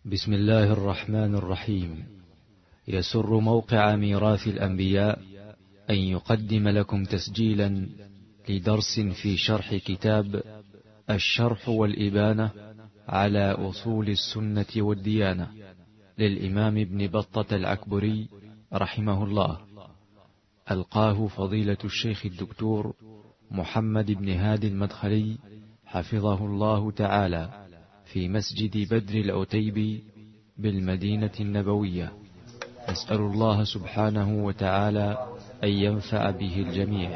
بسم الله الرحمن الرحيم. يسر موقع ميراث الأنبياء أن يقدم لكم تسجيلا لدرس في شرح كتاب الشرح والإبانة على أصول السنة والديانة للإمام ابن بطة العكبري رحمه الله، ألقاه فضيلة الشيخ الدكتور محمد بن هادي المدخلي حفظه الله تعالى في مسجد بدر العتيبي بالمدينة النبوية. نسأل الله سبحانه وتعالى أن ينفع به الجميع.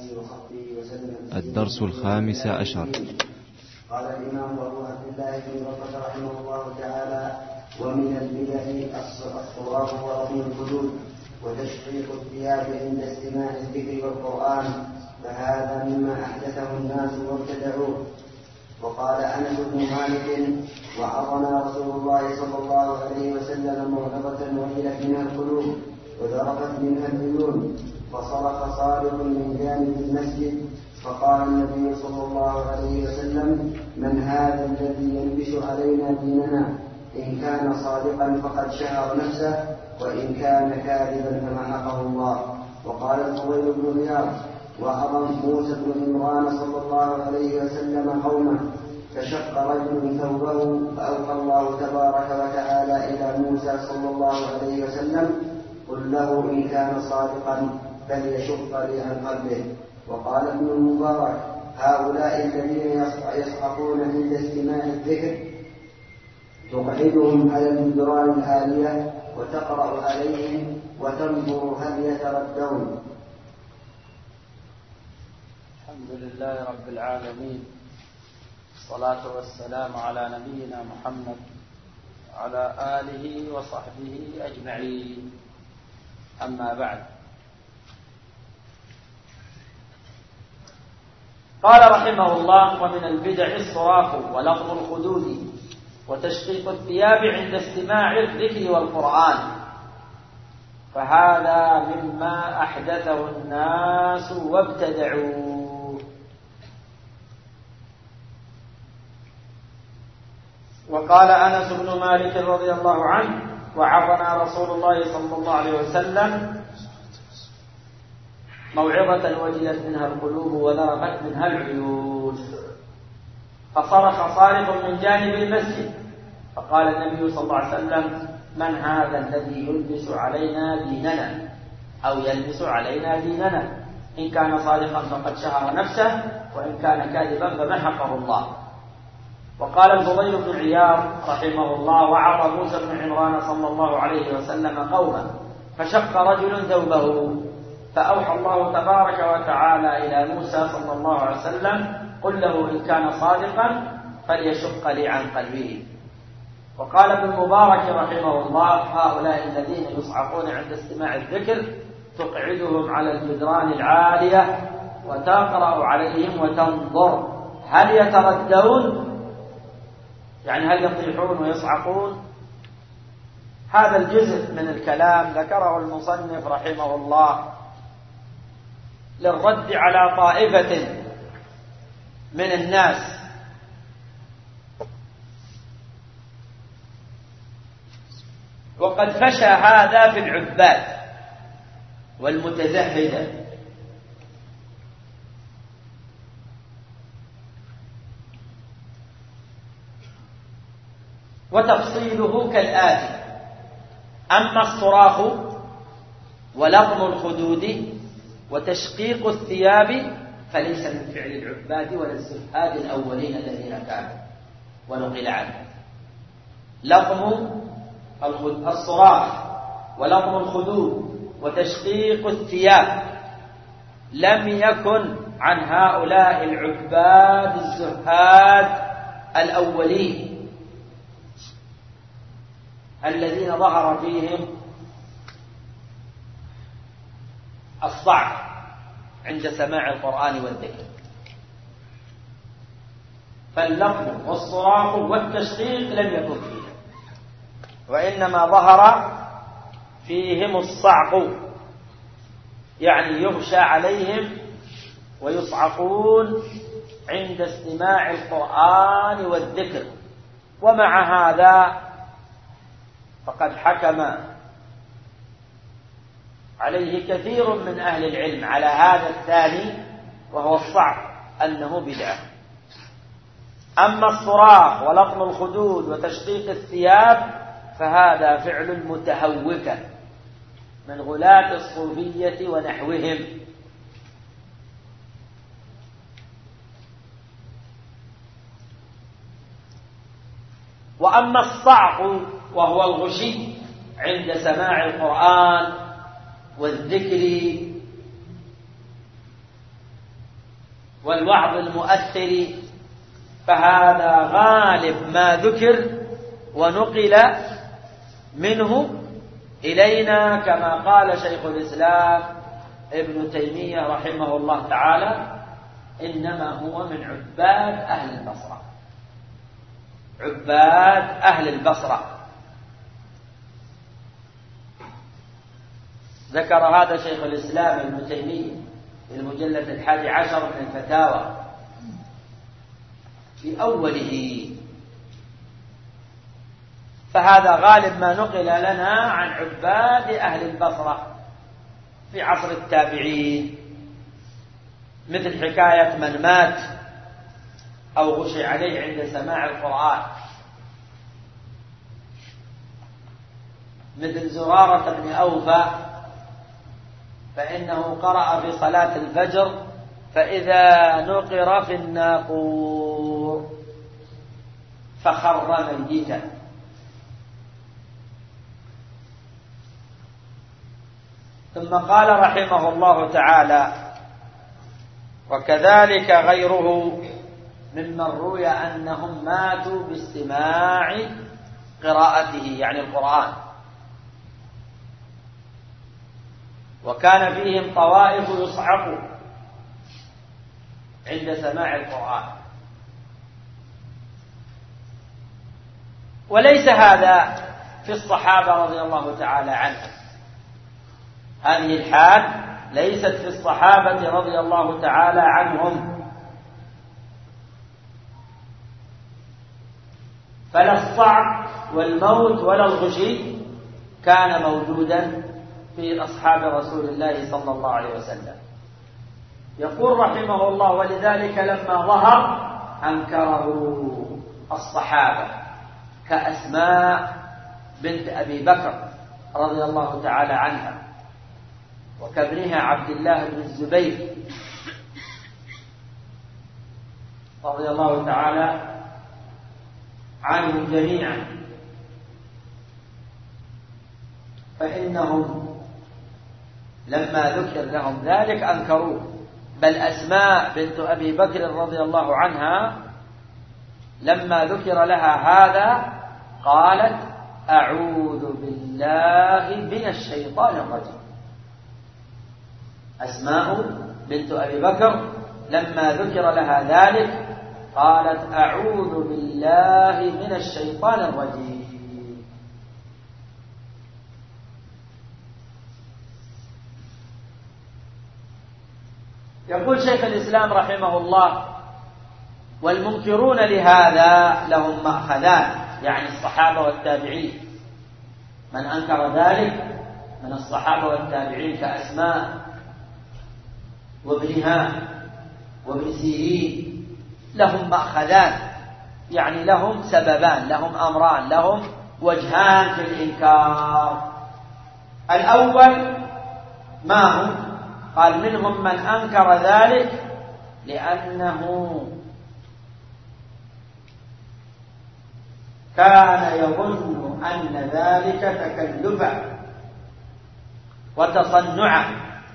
الدرس 15. قال الإمام أبو عبد الله بن بطة رحمه الله تعالى: ومن البدع الصراط ورفع الحدود وتشقيق الثياب عند استماع الذكر والقرآن، فهذا مما أحدثه الناس وابتدعوه. وقال أنس بن مالك: وعظنا رسول الله صلى الله عليه وسلم موعظة وجلت منها القلوب وذرفت منها العيون، فصرخ صارخ من جانب المسجد، فقال النبي صلى الله عليه وسلم: من هذا الذي يلبس علينا ديننا؟ إن كان صادقا فقد شهر نفسه، وإن كان كاذبا فمحقه الله. وقال الفضيل بن عياض: وعظم موسى بن عمران صلى الله عليه وسلم قومه، فشق رجل ثوبه، فأوحى الله تبارك وتعالى إلى موسى صلى الله عليه وسلم: قل له إن كان صادقا فليشق لي عن قلبه. وقال ابن المبارك: هؤلاء الذين يصعقون عند استماع الذكر تقعدهم على الجدران العالية وتقرأ عليهم وتنظر هل يتردون. الحمد لله رب العالمين، الصلاة والسلام على نبينا محمد وعلى آله وصحبه أجمعين. أما بعد، قال رحمه الله: ومن البدع الصراخ ولفظ الخدود وتشقيق الثياب عند استماع الذكر والقرآن، فهذا مما أحدثه الناس وابتدعوه. وقال أنس بن مالك رضي الله عنه: وعظنا رسول الله صلى الله عليه وسلم موعظة وجلت منها القلوب وذرفت منها العيون، فصرخ صارخ من جانب المسجد، فقال النبي صلى الله عليه وسلم: من هذا الذي يلبس علينا ديننا أو يلبس علينا ديننا؟ إن كان صادقا فقد شهر نفسه، وإن كان كاذبا فمحقه الله. وقال الفضيل بن عياض رحمه الله: وعظ موسى بن عمران صلى الله عليه وسلم قوما، فشق رجل ثوبه، فأوحى الله تبارك وتعالى إلى موسى صلى الله عليه وسلم: قل له إن كان صادقا فليشق لي عن قلبه. وقال ابن المبارك رحمه الله: هؤلاء الذين يصعقون عند استماع الذكر تقعدهم على الجدران العالية وتقرأ عليهم وتنظر هل يتردون، يعني هل يطيحون ويصعقون. هذا الجزء من الكلام ذكره المصنف رحمه الله للرد على طائفة من الناس وقد فشى هذا في العباد والمتزهدة. وتفصيله كالآتي: أما الصراخ ولطم الخدود وتشقيق الثياب فليس من فعل العباد ولا الزهاد الأولين الذين كانوا، ونقل عنه. لطم الصراخ ولطم الخدود وتشقيق الثياب لم يكن عن هؤلاء العباد الزهاد الأولين الذين ظهر فيهم الضعف عند سماع القرآن والذكر. فاللطم والصراخ والتشقيق لم يكن فيهم، وإنما ظهر فيهم الصعق، يعني يغشى عليهم ويصعقون عند استماع القرآن والذكر. ومع هذا فقد حكم عليه كثير من أهل العلم على هذا الثاني وهو الصعق أنه بدعة. أما الصراخ ولطم الخدود وتشقيق الثياب فهذا فعل المتهوكة من غلاة الصوفية ونحوهم. وأما الصعق وهو الغشي عند سماع القرآن والذكر والوعظ المؤثر فهذا غالب ما ذكر ونقل منه إلينا كما قال شيخ الإسلام ابن تيمية رحمه الله تعالى: إنما هو من عباد أهل البصرة. عباد أهل البصرة. ذكر هذا شيخ الإسلام ابن تيمية في المجلد 11 من الفتاوى في أوله. فهذا غالب ما نقل لنا عن عباد أهل البصرة في عصر التابعين، مثل حكاية من مات أو غشي عليه عند سماع القرآن، مثل زرارة بن أوفى فإنه قرأ في صلاة الفجر: فإذا نقر في الناقور فخر ميتا. ثم قال رحمه الله تعالى: وكذلك غيره ممن روي أنهم ماتوا باستماع قراءته يعني القرآن، وكان فيهم طوائف يصعقوا عند سماع القرآن. وليس هذا في الصحابة رضي الله تعالى عنهم، هذه الحال ليست في الصحابة رضي الله تعالى عنهم، فلا الصعق والموت ولا الغشي كان موجودا في أصحاب رسول الله صلى الله عليه وسلم. يقول رحمه الله: ولذلك لما ظهر أنكره الصحابة كأسماء بنت أبي بكر رضي الله تعالى عنها، وكابنها عبد الله بن الزبير رضي الله تعالى عنهم جميعا، فإنهم لما ذكر لهم ذلك أنكروه. بل أسماء بنت أبي بكر رضي الله عنها لما ذكر لها هذا قالت: أعوذ بالله من الشيطان الرجيم. أسماء بنت أبي بكر لما ذكر لها ذلك قالت: أعوذ بالله من الشيطان الرجيم. يقول شيخ الإسلام رحمه الله: والمنكرون لهذا لهم مأخذان، يعني الصحابة والتابعين. من أنكر ذلك من الصحابة والتابعين كأسماء وابنها وابن سيرين لهم مأخذان، يعني لهم سببان، لهم أمران، لهم وجهان في الإنكار. الأول ما هو؟ قال: منهم من أنكر ذلك لأنه كان يظن أن ذلك تكلفا وتصنعا،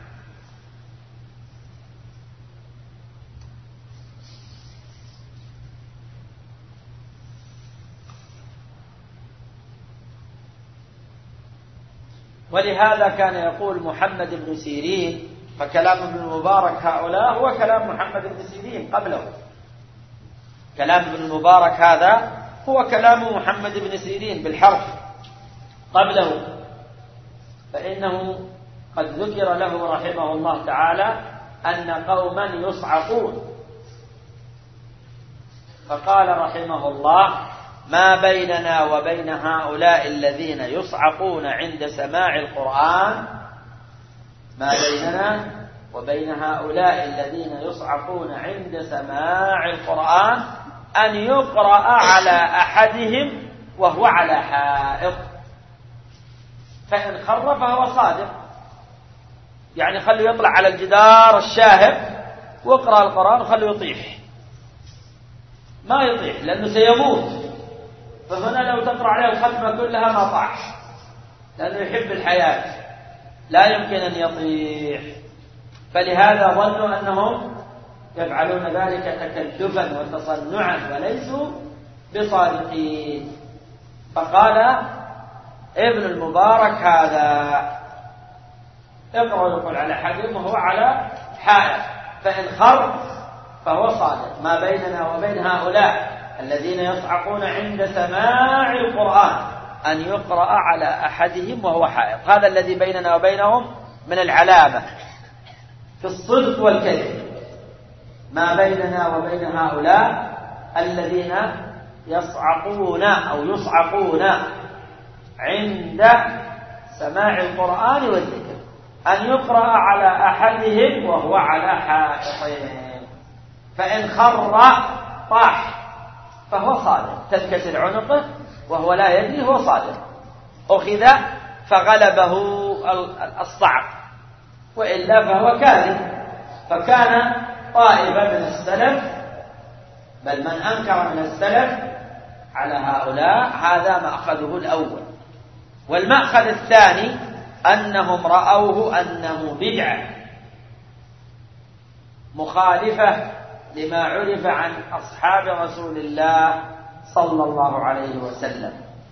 ولهذا كان يقول محمد بن سيرين، فكلام ابن المبارك هؤلاء هو كلام محمد بن سيرين قبله. كلام ابن المبارك هذا هو كلام محمد بن سيرين بالحرف قبله، فإنه قد ذكر له رحمه الله تعالى أن قوما يصعقون، فقال رحمه الله: ما بيننا وبين هؤلاء الذين يصعقون عند سماع القرآن، ما بيننا وبين هؤلاء الذين يصعقون عند سماع القرآن أن يقرأ على أحدهم وهو على حائط، فإن خر فهو صادق، يعني خلوا يطلع على الجدار الشاهق واقرأ القرآن وخلوا يطيح، ما يطيح لأنه سيموت، فهنا لو تقرأ عليه الختمة كلها ما طاح، لأنه يحب الحياة لا يمكن أن يطيح. فلهذا ظنوا أنهم يفعلون ذلك تكلفا وتصنعا وليسوا بصادقين. فقال ابن المبارك هذا اقرأ يقول على حدهم وهو على حائط، فإن خر فهو صادق. ما بيننا وبين هؤلاء الذين يصعقون عند سماع القرآن أن يقرأ على أحدهم وهو حائط، هذا الذي بيننا وبينهم من العلامة في الصدق والكذب. ما بيننا وبين هؤلاء الذين يصعقون أو يصعقون عند سماع القرآن والذكر أن يقرأ على أحدهم وهو على حائط، فإن خر طاح فهو صادق، تنكسر عنقه وهو لا يدري هو صادق، أخذ فغلبه الصعق، وإلا فهو كاذب. فكان طائفة من السلف، بل من أنكر من السلف على هؤلاء، هذا مأخذه الأول. والمأخذ الثاني أنهم رأوه أنه بدعة مخالفة لما عرف عن أصحاب رسول الله صلى الله عليه وسلم،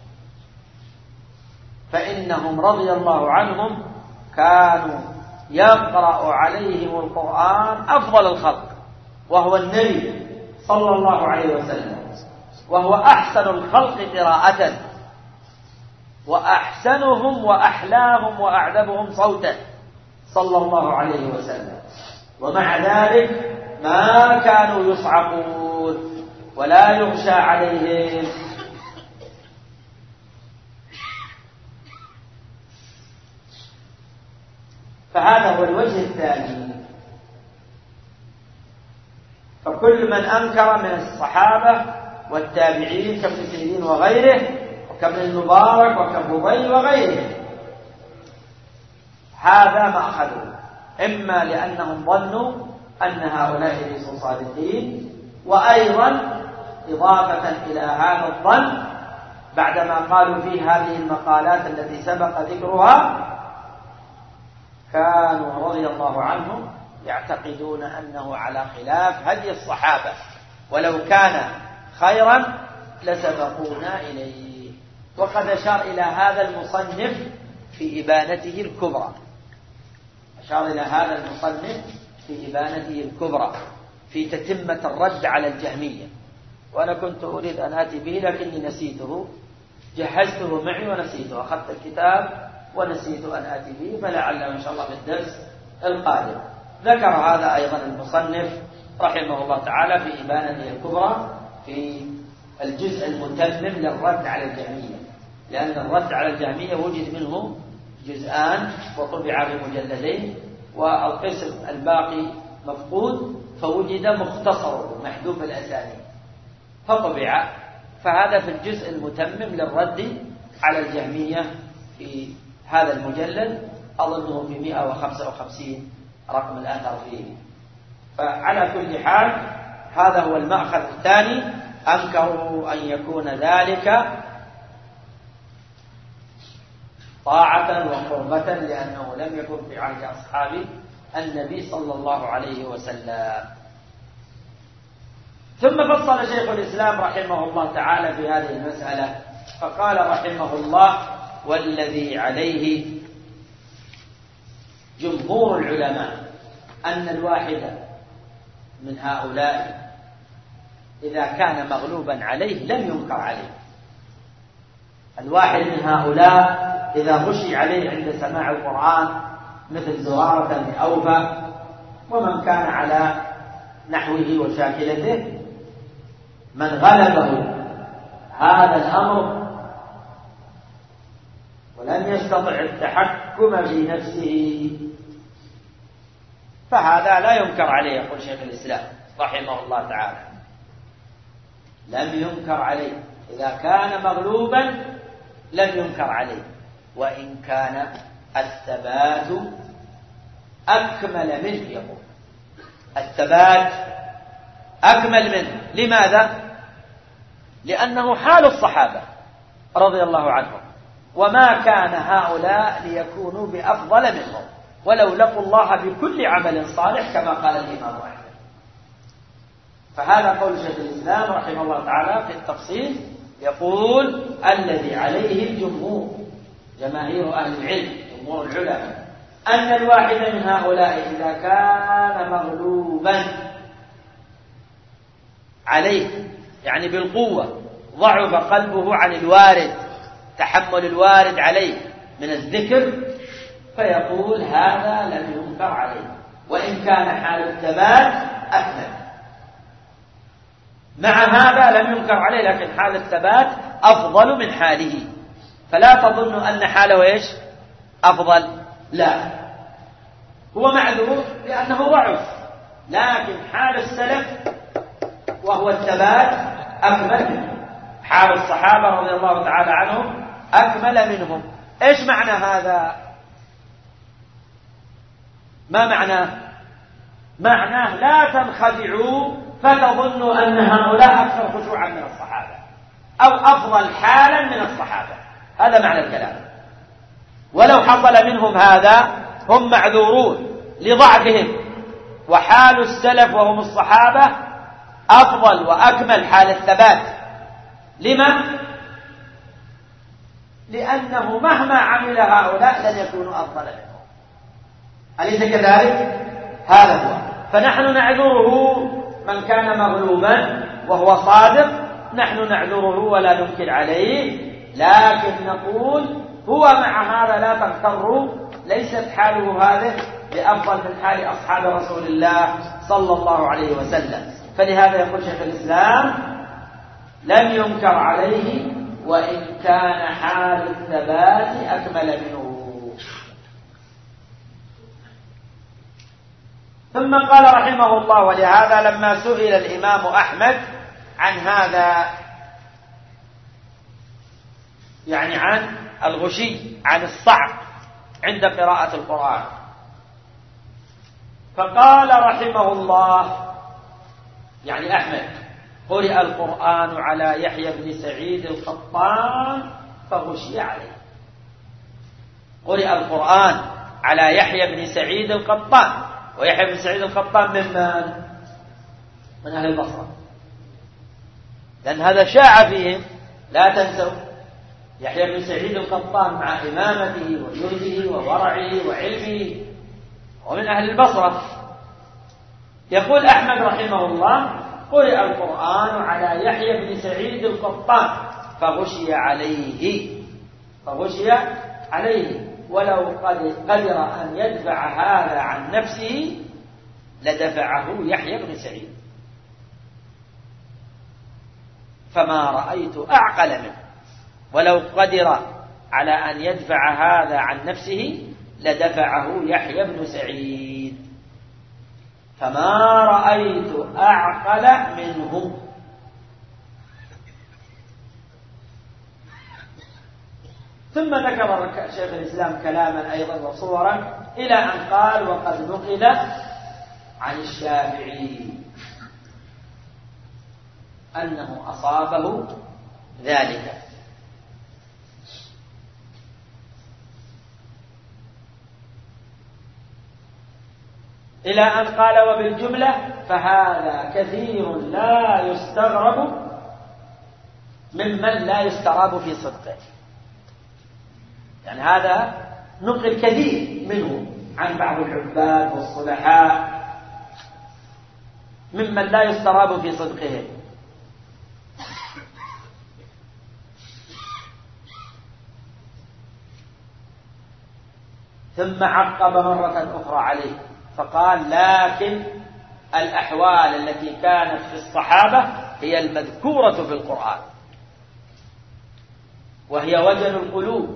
فإنهم رضي الله عنهم كانوا يقرأ عليهم القرآن أفضل الخلق وهو النبي صلى الله عليه وسلم، وهو أحسن الخلق قراءة وأحسنهم وأحلاهم وأعذبهم صوتا صلى الله عليه وسلم، ومع ذلك ما كانوا يصعقون ولا يغشى عليهم. فهذا هو الوجه الثاني. فكل من أنكر من الصحابة والتابعين كابن سيرين وغيره وكابن المبارك وكابن وغيره، هذا ما أخذوا، إما لأنهم ظنوا أن هؤلاء ليسوا صادقين، وأيضا إضافة إلى هذا الظن بعدما قالوا فيه هذه المقالات التي سبق ذكرها، كانوا رضي الله عنهم يعتقدون أنه على خلاف هدي الصحابة، ولو كان خيرا لسبقونا إليه. وقد أشار إلى هذا المصنف في إبانته الكبرى، أشار إلى هذا المصنف في إبانته الكبرى في تتمة الرد على الجهمية، وأنا كنت أريد أن آتي به لكني نسيته، جهزته معي ونسيته، أخذت الكتاب ونسيت أن آتي به، فلعله إن شاء الله في الدرس القادم. ذكر هذا أيضا المصنف رحمه الله تعالى في إبانته الكبرى في الجزء المتمم للرد على الجهمية، لأن الرد على الجهمية وجد منه جزءان وطبع بمجلدين، والقسم الباقي مفقود فوجد مختصر محذوف الأسانيد فطبع، فهذا في الجزء المتمم للرد على الجهمية في هذا المجلد، أظنه في 155 رقم الأثر فيه. فعلى كل حال هذا هو المأخذ الثاني، أنكروا أن يكون ذلك طاعة وقربة لأنه لم يكن في عهد أصحاب النبي صلى الله عليه وسلم. ثم فصل شيخ الإسلام رحمه الله تعالى في هذه المسألة، فقال رحمه الله: والذي عليه جمهور العلماء أن الواحد من هؤلاء إذا كان مغلوبا عليه لم ينكر عليه. الواحد من هؤلاء إذا غشي عليه عند سماع القرآن مثل زرارة بن أوفى ومن كان على نحوه وشاكلته، من غلبه هذا الأمر ولم يستطع التحكم في نفسه، فهذا لا ينكر عليه. يقول شيخ الإسلام رحمه الله تعالى لم ينكر عليه، إذا كان مغلوبا لم ينكر عليه، وإن كان الثبات أكمل منه. يقول الثبات أكمل منه. لماذا؟ لأنه حال الصحابة رضي الله عنهم، وما كان هؤلاء ليكونوا بأفضل منهم ولو لقوا الله بكل عمل صالح كما قال الإمام أحمد. فهذا قول شيخ الإسلام رحمه الله تعالى في التفصيل، يقول الذي عليه الجمهور، جماهير أهل العلم، جمهور العلماء، أن الواحد من هؤلاء إذا كان مغلوبا عليه، يعني بالقوة، ضعف قلبه عن الوارد، تحمل الوارد عليه من الذكر، فيقول هذا لم ينكر عليه، وإن كان حال الثبات أكمل. مع هذا لم ينكر عليه، لكن حال الثبات أفضل من حاله، فلا تظن أن حاله إيش؟ أفضل، لا، هو معذور لأنه ضعف، لكن حال السلف وهو الثبات أكمل منه، حال الصحابة رضي الله تعالى عنهم أكمل منهم. إيش معنى هذا؟ ما معناه؟ معناه لا تنخدعوا فتظنوا أن هؤلاء أكثر خشوعا من الصحابة أو أفضل حالا من الصحابة، هذا معنى الكلام. ولو حصل منهم هذا هم معذورون لضعفهم، وحال السلف وهم الصحابة أفضل وأكمل حال الثبات. لما؟ لأنه مهما عمل هؤلاء لن يكونوا أفضل منهم، أليس كذلك؟ هذا هو. فنحن نعذره من كان مغلوبا وهو صادق، نحن نعذره ولا ننكر عليه، لكن نقول هو مع هذا لا تغتروا، ليست حاله هذه بأفضل من حال أصحاب رسول الله صلى الله عليه وسلم. فلهذا يقول شيخ الإسلام لم ينكر عليه وإن كان حال الثبات أكمل منه. ثم قال رحمه الله: ولهذا لما سئل الإمام أحمد عن هذا، يعني عن الغشي، عن الصعق عند قراءة القرآن، فقال رحمه الله، يعني أحمد: قرئ القرآن على يحيى بن سعيد القطان فغشي عليه. قرئ القرآن على يحيى بن سعيد القطان، ويحيى بن سعيد القطان من أهل البصرة، لأن هذا شاع فيهم، لا تنسوا يحيى بن سعيد القطان مع إمامته وجهده وورعه وعلمه ومن أهل البصرة. يقول أحمد رحمه الله: قرئ القرآن على يحيى بن سعيد القطان فغشي عليه، ولو قدر أن يدفع هذا عن نفسه لدفعه يحيى بن سعيد، فما رأيت أعقل منه. ولو قدر على أن يدفع هذا عن نفسه لدفعه يحيى بن سعيد، فما رأيت أعقل منه. ثم ذكر شيخ الإسلام كلاما أيضا وصورا إلى أن قال: وقد نقل عن الشافعي أنه أصابه ذلك، إلى أن قال: وبالجملة فهذا كثير لا يستغرب ممن لا يستراب في صدقه. يعني هذا نقل كثير منه عن بعض العباد والصلحاء ممن لا يستراب في صدقه. ثم عقب مرة أخرى عليه فقال: لكن الأحوال التي كانت في الصحابة هي المذكورة في القرآن، وهي وجل القلوب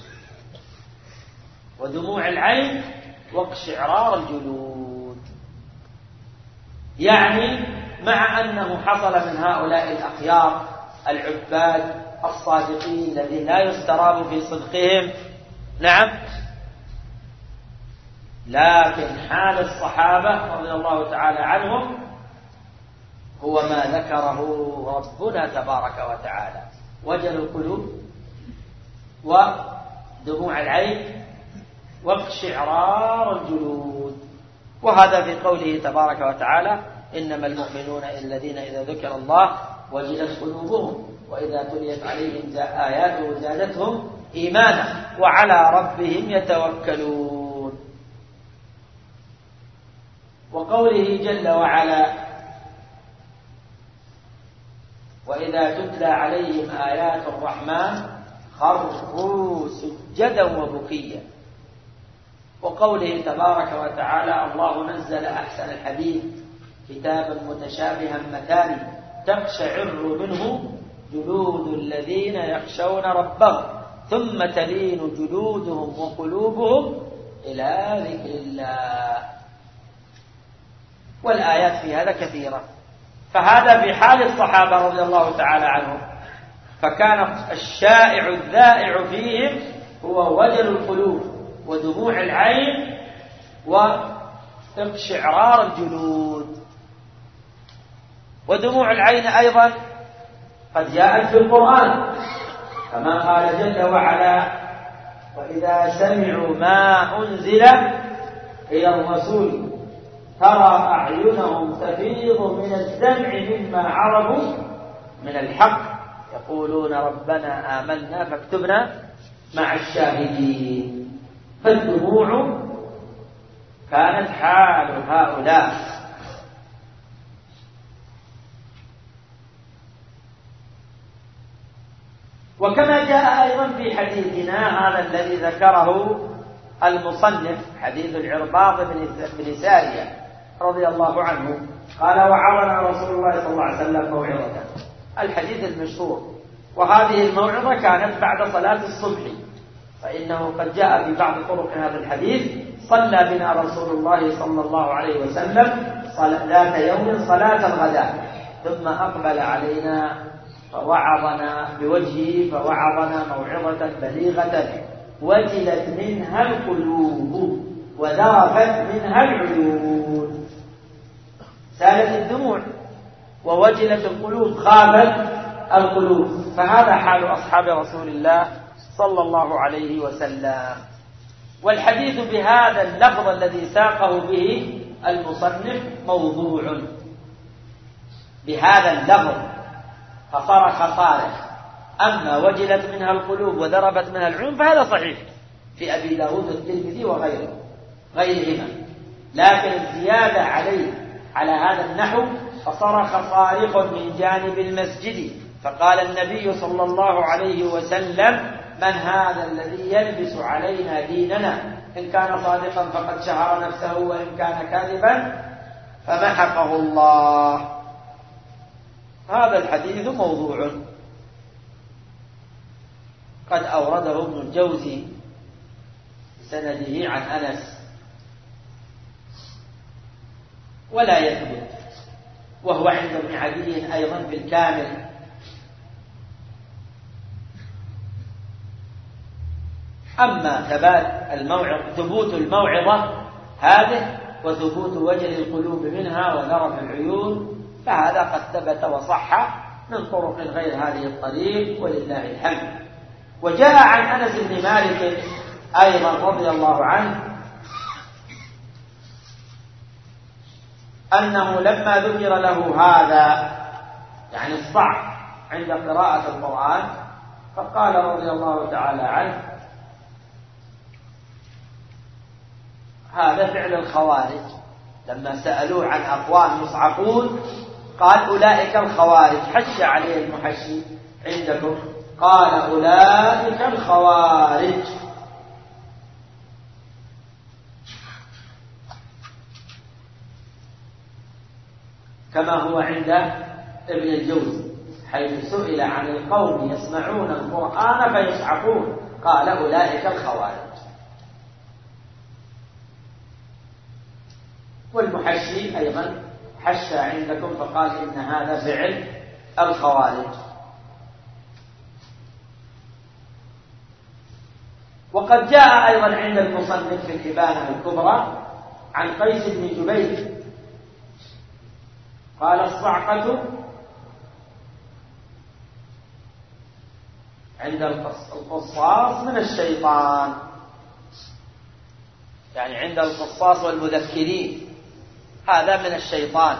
ودموع العين واقشعرار الجلود. يعني مع أنه حصل من هؤلاء الأخيار العباد الصادقين الذين لا يستراب في صدقهم، نعم، لكن حال الصحابة رضي الله تعالى عنهم هو ما ذكره ربنا تبارك وتعالى: وجل القلوب ودموع العين واقشعرار الجلود. وهذا في قوله تبارك وتعالى: إنما المؤمنون الذين إذا ذكر الله وجلت قلوبهم وإذا تليت عليهم آياته زادتهم إيمانا وعلى ربهم يتوكلون. وقوله جل وعلا: وإذا تتلى عليهم آيات الرحمن خروا سجدا وبكيا. وقوله تبارك وتعالى: الله نزل أحسن الحديث كتابا متشابها مثاني تقشعر منه جلود الذين يخشون ربهم ثم تلين جلودهم وقلوبهم إلى ذكر الله. والآيات في هذا كثيرة. فهذا في حال الصحابة رضي الله تعالى عنهم، فكان الشائع الذائع فيهم هو وجل القلوب ودموع العين واقشعرار الجلود. ودموع العين أيضا قد جاءت في القرآن كما قال جل وعلا: وإذا سمعوا ما أنزل إلى الرسول ترى أعينهم تفيض من الدمع مما عرفوا من الحق يقولون ربنا آمنا فاكتبنا مع الشاهدين. فالدموع كانت حال هؤلاء. وكما جاء أيضا في حديثنا هذا الذي ذكره المصنف، حديث العرباض بن سارية رضي الله عنه قال: وعظنا رسول الله صلى الله عليه وسلم موعظة. الحديث المشهور. وهذه الموعظة كانت بعد صلاة الصبح، فإنه قد جاء في بعض طرق هذا الحديث: صلى بنا رسول الله صلى الله عليه وسلم ذات يوم صلاة الغداء ثم أقبل علينا فوعظنا بوجهه فوعظنا موعظة بليغة وجلت منها القلوب وذرفت منها العيون. سالت الدموع ووجلت القلوب، خابت القلوب. فهذا حال أصحاب رسول الله صلى الله عليه وسلم. والحديث بهذا اللفظ الذي ساقه به المصنف موضوع، بهذا اللفظ فصرخ صارخ. أما وجلت منها القلوب وذربت منها العيون فهذا صحيح في أبي داود والترمذي غيرهما. لكن الزيادة على هذا النحو: فصرخ صارخ من جانب المسجد فقال النبي صلى الله عليه وسلم: من هذا الذي يلبس علينا ديننا؟ إن كان صادقا فقد شهر نفسه وإن كان كاذبا فمحقه الله. هذا الحديث موضوع قد أورده ابن الجوزي بسنده عن أنس ولا يثبت، وهو عند ابن عدي أيضا في الكامل. أما ثبوت الموعظة هذه وثبوت وجل القلوب منها وذرف العيون فهذا قد ثبت وصح من طرق غير هذه الطريق ولله الحمد. وجاء عن أنس بن مالك أيضا رضي الله عنه أنه لما ذكر له هذا يعني الصعب عند قراءة القرآن فقال رضي الله تعالى عنه: هذا فعل الخوارج. لما سألوه عن أقوام يصعقون قال: أولئك الخوارج. حش عليه المحشي عندكم قال: أولئك الخوارج. كما هو عند ابن الجوزي حيث سئل عن القوم يسمعون القرآن فيصعقون قال أولئك الخوارج. والمحشي أيضا حشى عندكم فقال إن هذا فعل الخوارج. وقد جاء أيضا عند المصنف في الإبانة الكبرى عن قيس بن جبير قال الصعقة عند القصاص من الشيطان، يعني عند القصاص والمذكرين هذا من الشيطان.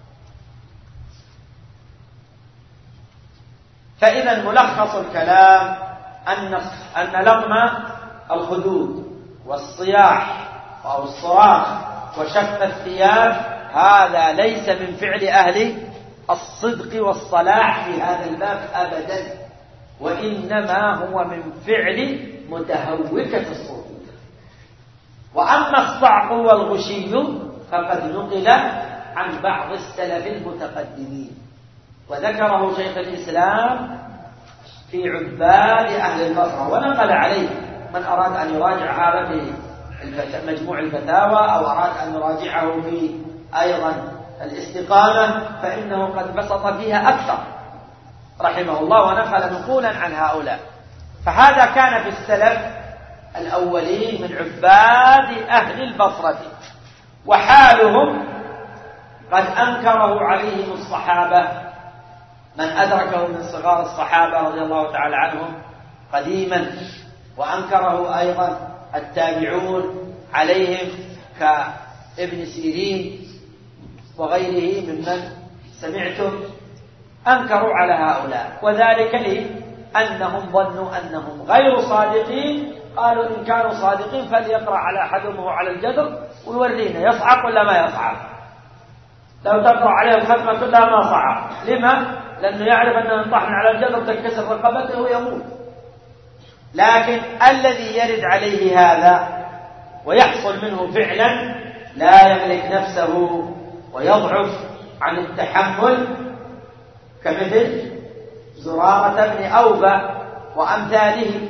فإذا ملخص الكلام أن لطم الخدود والصياح أو الصراخ وشق الثياب هذا ليس من فعل أهل الصدق والصلاح في هذا الباب أبدا، وإنما هو من فعل متهوكة الصوفية. وأما الصعق والغشي فقد نقل عن بعض السلف المتقدمين، وذكره شيخ الإسلام في عباد أهل البصرة، ونقل عليه من أراد أن يراجع هذا في مجموع الفتاوى أو أراد أن يراجعه في أيضا الاستقامة فإنه قد بسط فيها أكثر رحمه الله، ونقل نقولا عن هؤلاء. فهذا كان في السلف الأولين من عباد أهل البصرة، وحالهم قد أنكره عليهم الصحابة من أدركه من صغار الصحابة رضي الله تعالى عنهم قديما، وأنكره أيضا التابعون عليهم كابن سيرين وغيره ممن سمعتم أنكروا على هؤلاء، وذلك لأنهم ظنوا أنهم غير صادقين. قالوا إن كانوا صادقين فليقرأ على أحدهم على الجدر ويورينا يصعق ولا ما يصعق. لو تقرأ عليه الختمة كلها ما صعق. لما؟ لأنه يعرف أن ينطحن على الجدر تنكسر رقبته ويموت. لكن الذي يرد عليه هذا ويحصل منه فعلا لا يملك نفسه ويضعف عن التحمل كمثل زرارة بن أوبة وأمثاله،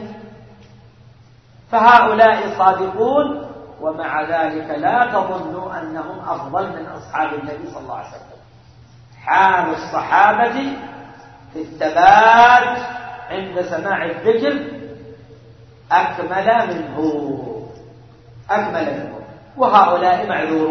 فهؤلاء صادقون، ومع ذلك لا تظنوا أنهم أفضل من أصحاب النبي صلى الله عليه وسلم. حال الصحابة في الثبات عند سماع الذكر أكمل منه، وهؤلاء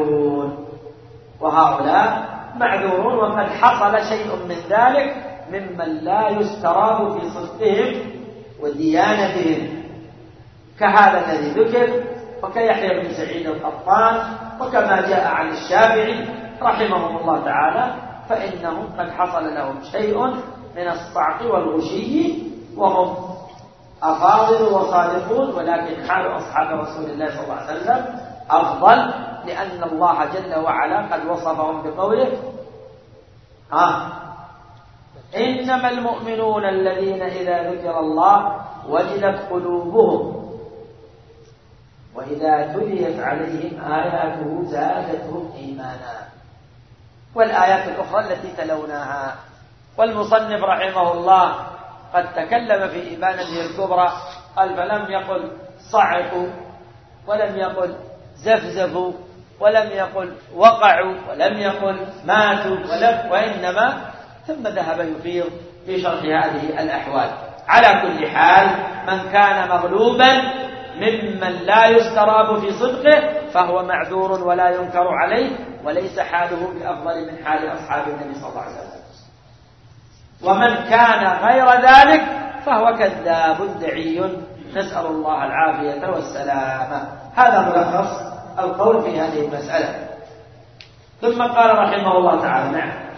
معذورون، وقد حصل شيء من ذلك ممن لا يستراب في صدقهم وديانتهم، كهذا الذي ذكر وكيحيى بن سعيد القطان، وكما جاء عن الشافعي رحمهم الله تعالى، فإنهم قد حصل لهم شيء من الصعق والغشي وهم أفاضل وصادقون، ولكن حال أصحاب رسول الله صلى الله عليه وسلم أفضل، لأن الله جل وعلا قد وصفهم بقوله إنما المؤمنون الذين إذا ذكر الله وجلت قلوبهم وإذا تليت عليهم آياته زادتهم إيمانا، والآيات الأخرى التي تلوناها. والمصنف رحمه الله قد تكلم في إبانته الكبرى قال فلم يقل صعقوا ولم يقل زفزفوا ولم يقل وقعوا ولم يقل ماتوا وإنما ثم ذهب يفيض في شرح هذه الأحوال. على كل حال من كان مغلوبا ممن لا يستراب في صدقه فهو معذور ولا ينكر عليه، وليس حاله بأفضل من حال أصحاب النبي صلى الله عليه وسلم. ومن كان غير ذلك فهو كذاب دعي، نسأل الله العافية والسلامة. هذا ملخص القول في هذه المسألة. ثم قال رحمه الله تعالى نعم.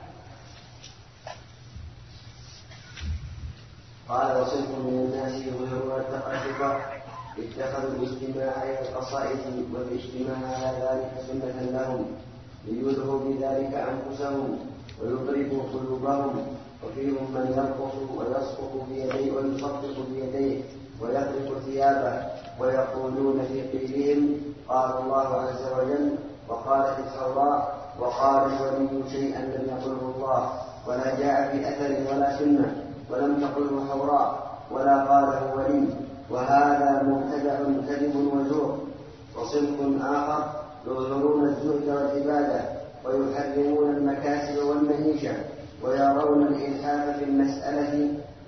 قال وصنف من الناس يظهرون التقشف اتخذوا الاجتماع على القصائد والاجتماع على ذلك سنة لهم ليظهروا بذلك أنفسهم ويضربوا قلوبهم، وفيهم من يرقص ويسقط بيديه ويصفق بيديه ويترك ثيابه ويقولون في قيلهم قال الله عز وجل وقالت التوراة وقال الولي شيئا لم يقله الله ولا جاء في أثر ولا سنة، ولم تقله حوراء ولا قاله ولي، وهذا مبتدع كذب وزور. وصنف آخر يظهرون الزهد والعبادة ويحرمون المكاسب والمعيشة ويرون الإلحاف في المسألة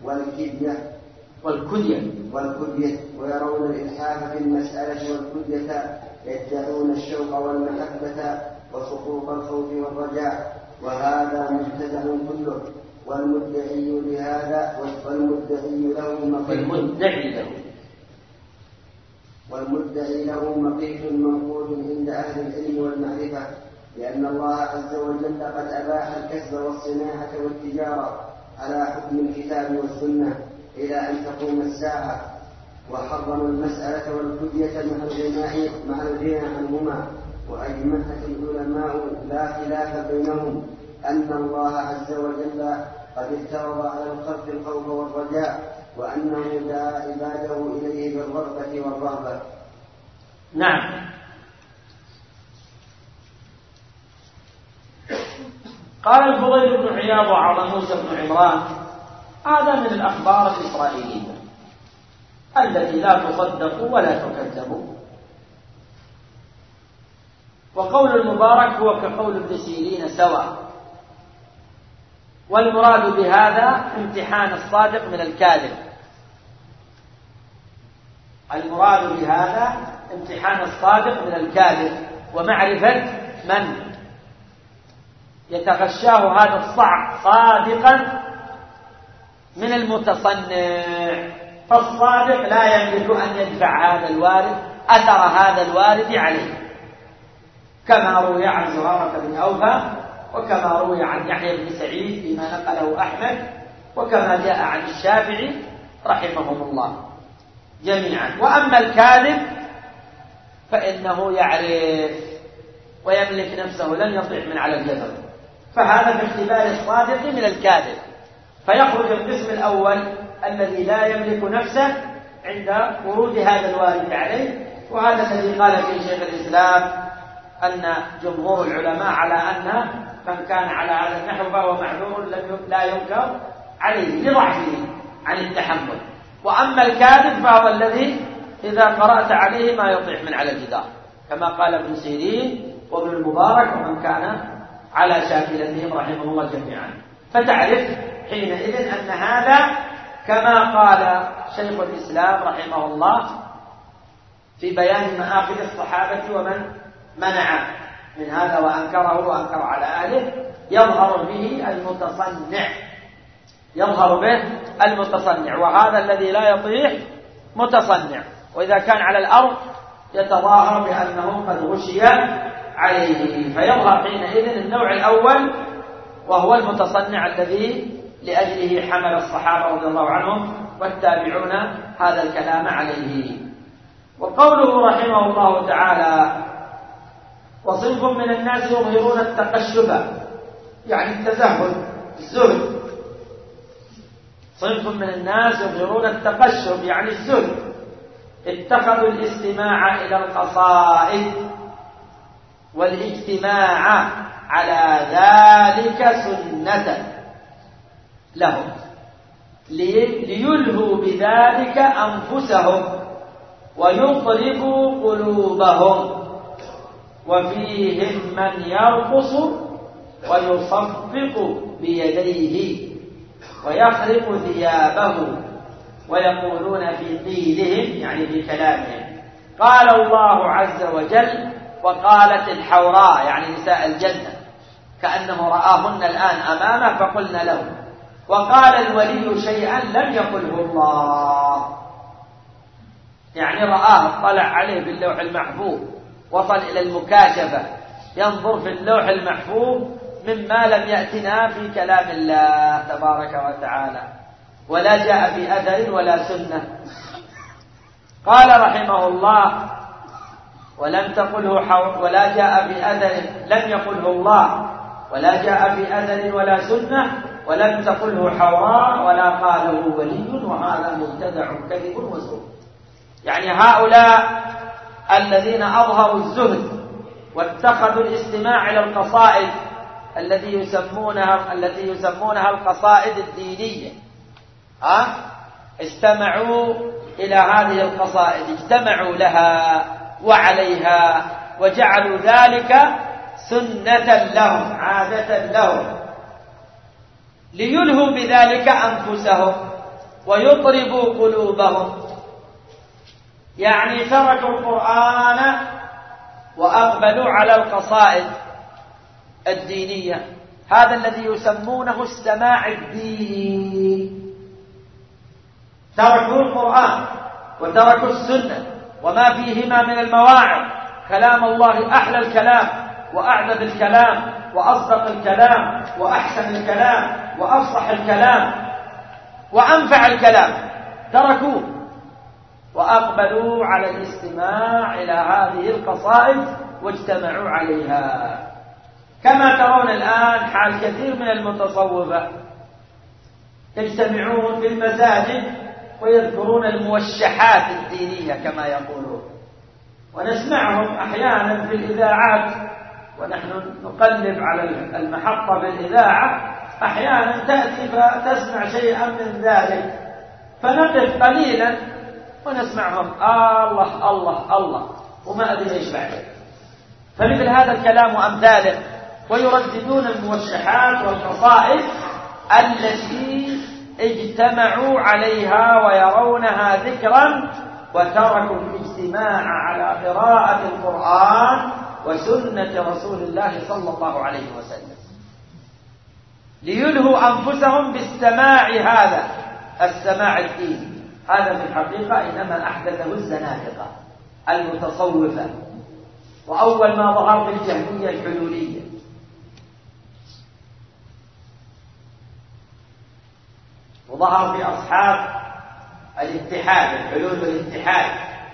والكدية ويرون الإلحاف في المسألة والكدية، يدعون الشوق والمحبة وسقوط الخوف والرجاء، وهذا مبتدع كله. والمدعي له مقيت منقول عند أهل العلم والمعرفة، لأن الله عز وجل قد أباح الكسب والصناعة والتجارة على حكم الكتاب والسنة إلى أن تقوم الساعة، وحرم المسألة والكدية مع الغنى عنهما. وأجمعت العلماء لا خلاف بينهم أن الله عز وجل قد افترض على الخلق الخوف والرجاء، وأنه دعا عباده إليه بالرغبة والرهبة. نعم. قال الفضيل بن عياض وعظ موسى بن عمران: هذا من الأخبار الإسرائيلية التي لا تصدق ولا تكذب. وقول المبارك هو كقول ابن سيرين سواء، والمراد بهذا امتحان الصادق من الكاذب. المراد بهذا امتحان الصادق من الكاذب، ومعرفة من يتغشاه هذا الصعق صادقا من المتصنع. فالصادق لا يملك أن يدفع هذا الوارد أثر هذا الوارد عليه، كما روي عن زرارة بن أوفى، وكما روي عن يحيى بن سعيد فيما نقله أحمد، وكما جاء عن الشافعي رحمهم الله جميعا. وأما الكاذب فإنه يعرف ويملك نفسه، لن يطيح من على الجبل. فهذا في اختبار الصادق من الكاذب، فيخرج القسم الأول الذي لا يملك نفسه عند ورود هذا الوارد عليه. وهذا الذي قال فيه شيخ الإسلام أن جمهور العلماء على أن من كان على هذا النحو فهو معذور لا ينكر عليه لضعفه عن التحمل. وأما الكاذب فهو الذي إذا قرأت عليه ما يطيح من على الجدار، كما قال ابن سيرين وابن المبارك ومن كان على شاكلتهم رحمه الله جميعا. فتعرف حينئذ أن هذا كما قال شيخ الإسلام رحمه الله في بيان مآخذ الصحابة ومن منع من هذا وأنكره وأنكر على أهله، يظهر به المتصنع، وهذا الذي لا يطيح متصنع. وإذا كان على الأرض يتظاهر بأنه قد غشي عليه، فيظهر حينئذ النوع الأول وهو المتصنع الذي لأجله حمل الصحابة رضي الله عنهم والتابعون هذا الكلام عليه. وقوله رحمه الله تعالى: وصنف من الناس يظهرون التقشف، يعني التزهد الزهد. صنف من الناس يظهرون التقشف يعني الزهد، اتخذوا الاستماع إلى القصائد والاجتماع على ذلك سنة لهم ليلهوا بذلك أنفسهم ويطربوا قلوبهم. وفيهم من يرقص ويصفق بيديه ويخرق ثيابه ويقولون في قيلهم يعني في كلامهم: قال الله عز وجل، وقالت الحوراء يعني نساء الجنة، كأنه رآهن الآن أمامه فقلنا له: وقال الولي شيئا لم يقله الله، يعني رآه اطلع عليه باللوح المحفوظ، وصل إلى المكاشفة، ينظر في اللوح المحفوظ مما لم يأتنا في كلام الله تبارك وتعالى، ولا جاء في أثر ولا سنة. قال رحمه الله: ولم تقله ولا جاء في أثر، لم يقله الله ولا جاء في أثر ولا سنة، ولم تقله حوراء ولا قاله ولي، وهذا مبتدع كذب وزور. يعني هؤلاء الذين أظهروا الزهد واتخذوا الاستماع إلى القصائد التي يسمونها القصائد الدينية، استمعوا إلى هذه القصائد، اجتمعوا لها وعليها، وجعلوا ذلك سنة لهم، عادة لهم، ليلهوا بذلك أنفسهم ويطربوا قلوبهم. يعني تركوا القرآن وأقبلوا على القصائد الدينية. هذا الذي يسمونه السماع الديني. تركوا القرآن وتركوا السنة وما فيهما من المواعظ. كلام الله أحلى الكلام وأعذب الكلام وأصدق الكلام وأحسن الكلام وأفصح الكلام وأنفع الكلام، تركوه وأقبلوا على الاستماع إلى هذه القصائد واجتمعوا عليها. كما ترون الآن حال كثير من المتصوفة، يجتمعون في المساجد ويذكرون الموشحات الدينية كما يقولون، ونسمعهم أحيانا في الإذاعات، ونحن نقلب على المحطة بالإذاعة، أحيانا تأتي فتسمع شيئا من ذلك، فنقف قليلا ونسمعهم الله الله الله وما أدري إيش بعده. فمثل هذا الكلام وأمثاله، ويرددون الموشحات والقصائد التي اجتمعوا عليها ويرونها ذكرا، وتركوا الاجتماع على قراءة القرآن وسنة رسول الله صلى الله عليه وسلم، ليلهوا أنفسهم بالسماع، هذا السماع الديني. هذا في الحقيقة إنما أحدثه الزنادقة المتصوفة، وأول ما ظهر في الجهمية الحلولية. وظهر في أصحاب الاتحاد، الحلول والاتحاد،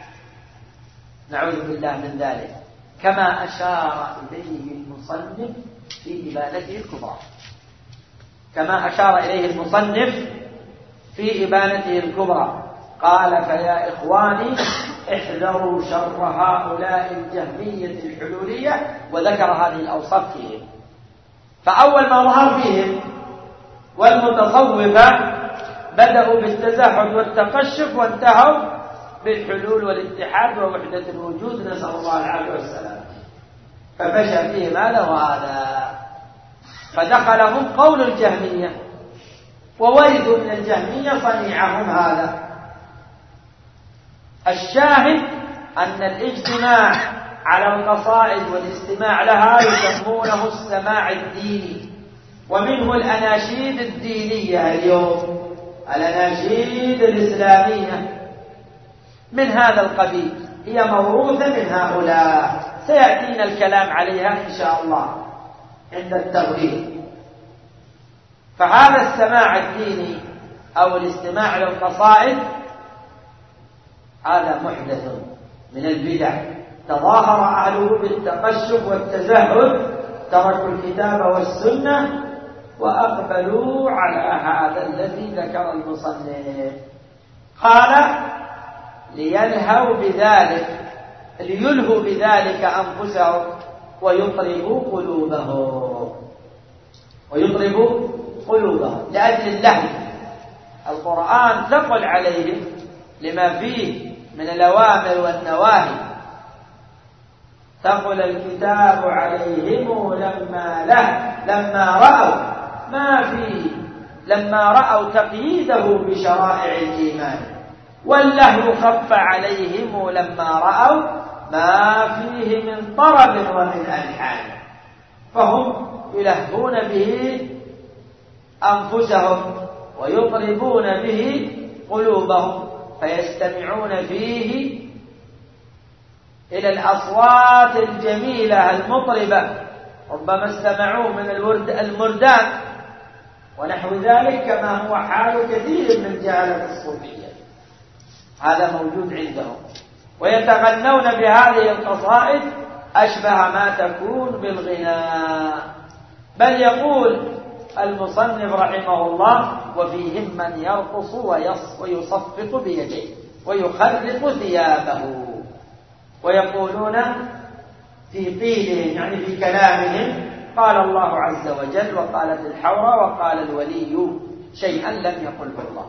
نعوذ بالله من ذلك، كما أشار إليه المصنف في إبانته الكبرى، كما أشار إليه المصنف في إبانته الكبرى. قال: فيا إخواني احذروا شر هؤلاء الجهمية الحلولية، وذكر هذه الأوصاف فيهم. فأول ما ظهر فيهم والمتصوفة بدأوا بالتزاحد والتقشف، وانتهوا بالحلول والاتحاد ووحدة الوجود، نسأل الله العافية والسلام. ففشى فيهم هذا وهذا، فدخلهم قول الجهمية، ووردوا من الجهمية صنيعهم هذا. الشاهد أن الاجتماع على القصائد والاستماع لها يسمونه السماع الديني، ومنه الأناشيد الدينية اليوم، الأناشيد الإسلامية من هذا القبيل، هي موروثة من هؤلاء، سيأتينا الكلام عليها إن شاء الله عند التغريب. فهذا السماع الديني أو الاستماع للقصائد هذا محدث من البدع، تظاهر أهله بالتقشف والتزهد، تركوا الكتاب والسنة وأقبلوا على هذا الذي ذكر المصنف. قال: ليلهوا بذلك أنفسهم ويطربوا قلوبهم لأجل اللهو. القرآن ثقل عليهم لما فيه من الأوامر والنواهي، ثقل الكتاب عليهم لما رأوا ما فيه، لما رأوا تقييده بشرائع الإيمان، واللهو خف عليهم لما رأوا ما فيه من طرب ومن ألحان، فهم يلهون به أنفسهم ويطربون به قلوبهم، فيستمعون فيه إلى الأصوات الجميلة المطربة، ربما استمعوا من المردان ونحو ذلك، كما هو حال كثير من جهلة الصوفية، هذا موجود عندهم، ويتغنون بهذه القصائد أشبه ما تكون بالغناء. بل يقول المصنف رحمه الله: وفيهم من يرقص ويصفق بيديه ويخرق ثيابه. ويقولون في قيلهم، يعني في كلامهم: قال الله عز وجل وقالت الحورى وقال الولي شيئا لم يقله الله.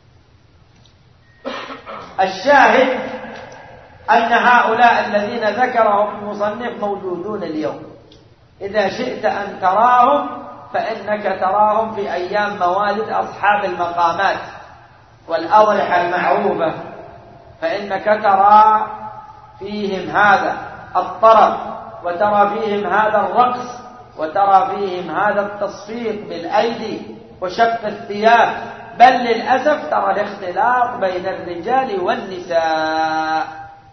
الشاهد أن هؤلاء الذين ذكرهم المصنف موجودون اليوم. إذا شئت أن تراهم فإنك تراهم في أيام موالد أصحاب المقامات والأضرحة المعروفة، فإنك ترى فيهم هذا الطرب، وترى فيهم هذا الرقص، وترى فيهم هذا التصفيق بالأيدي وشق الثياب، بل للأسف ترى الاختلاط بين الرجال والنساء،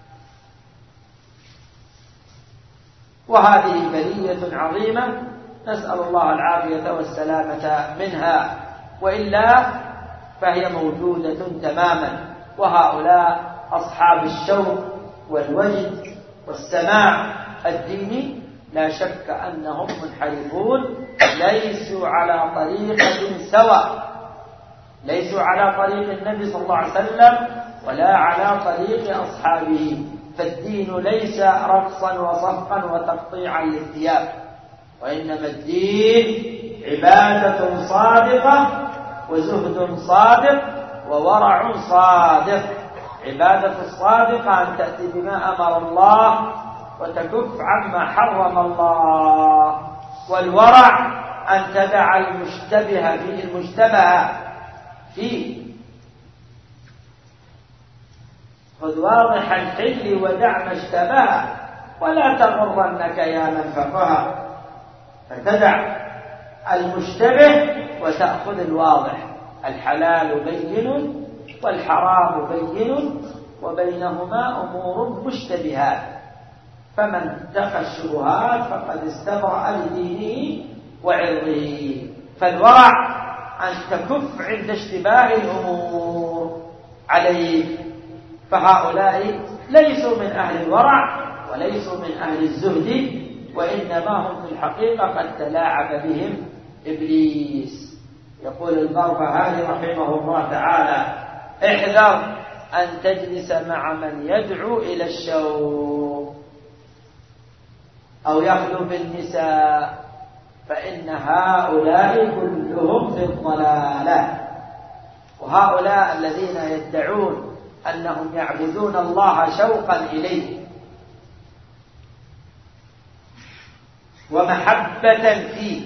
وهذه بلية عظيمة نسأل الله العافية والسلامة منها، وإلا فهي موجودة تماما. وهؤلاء أصحاب الشوق والوجد والسماع الديني لا شك أنهم منحرفون، ليسوا على طريقة سواء، ليسوا على طريق النبي صلى الله عليه وسلم ولا على طريق أصحابه. فالدين ليس رقصا وصفقا وتقطيعا للثياب، وإنما الدين عبادة صادقة وزهد صادق وورع صادق. عبادة الصادقة أن تأتي بما أمر الله وتكف عما حرم الله، والورع أن تدع المشتبه فيه. خذ واضح الحل ودع ما اشتبه ولا تغرنك يا من فقه، فتدع المشتبه وتأخذ الواضح. الحلال بين والحرام بين وبينهما أمور مشتبهات، فمن اتقى الشبهات فقد استبرأ لدينه وعرضه. فالورع أن تكف عند اشتباه الأمور عليك. فهؤلاء ليسوا من أهل الورع وليسوا من أهل الزهد، وإنما هم في الحقيقة قد تلاعب بهم إبليس. يقول البربهاري رحمه الله تعالى: احذر أن تجلس مع من يدعو إلى الشوق أو يخلو بالنساء، فإن هؤلاء كلهم في الضلالة. وهؤلاء الذين يدعون أنهم يعبدون الله شوقا إليه ومحبة فيه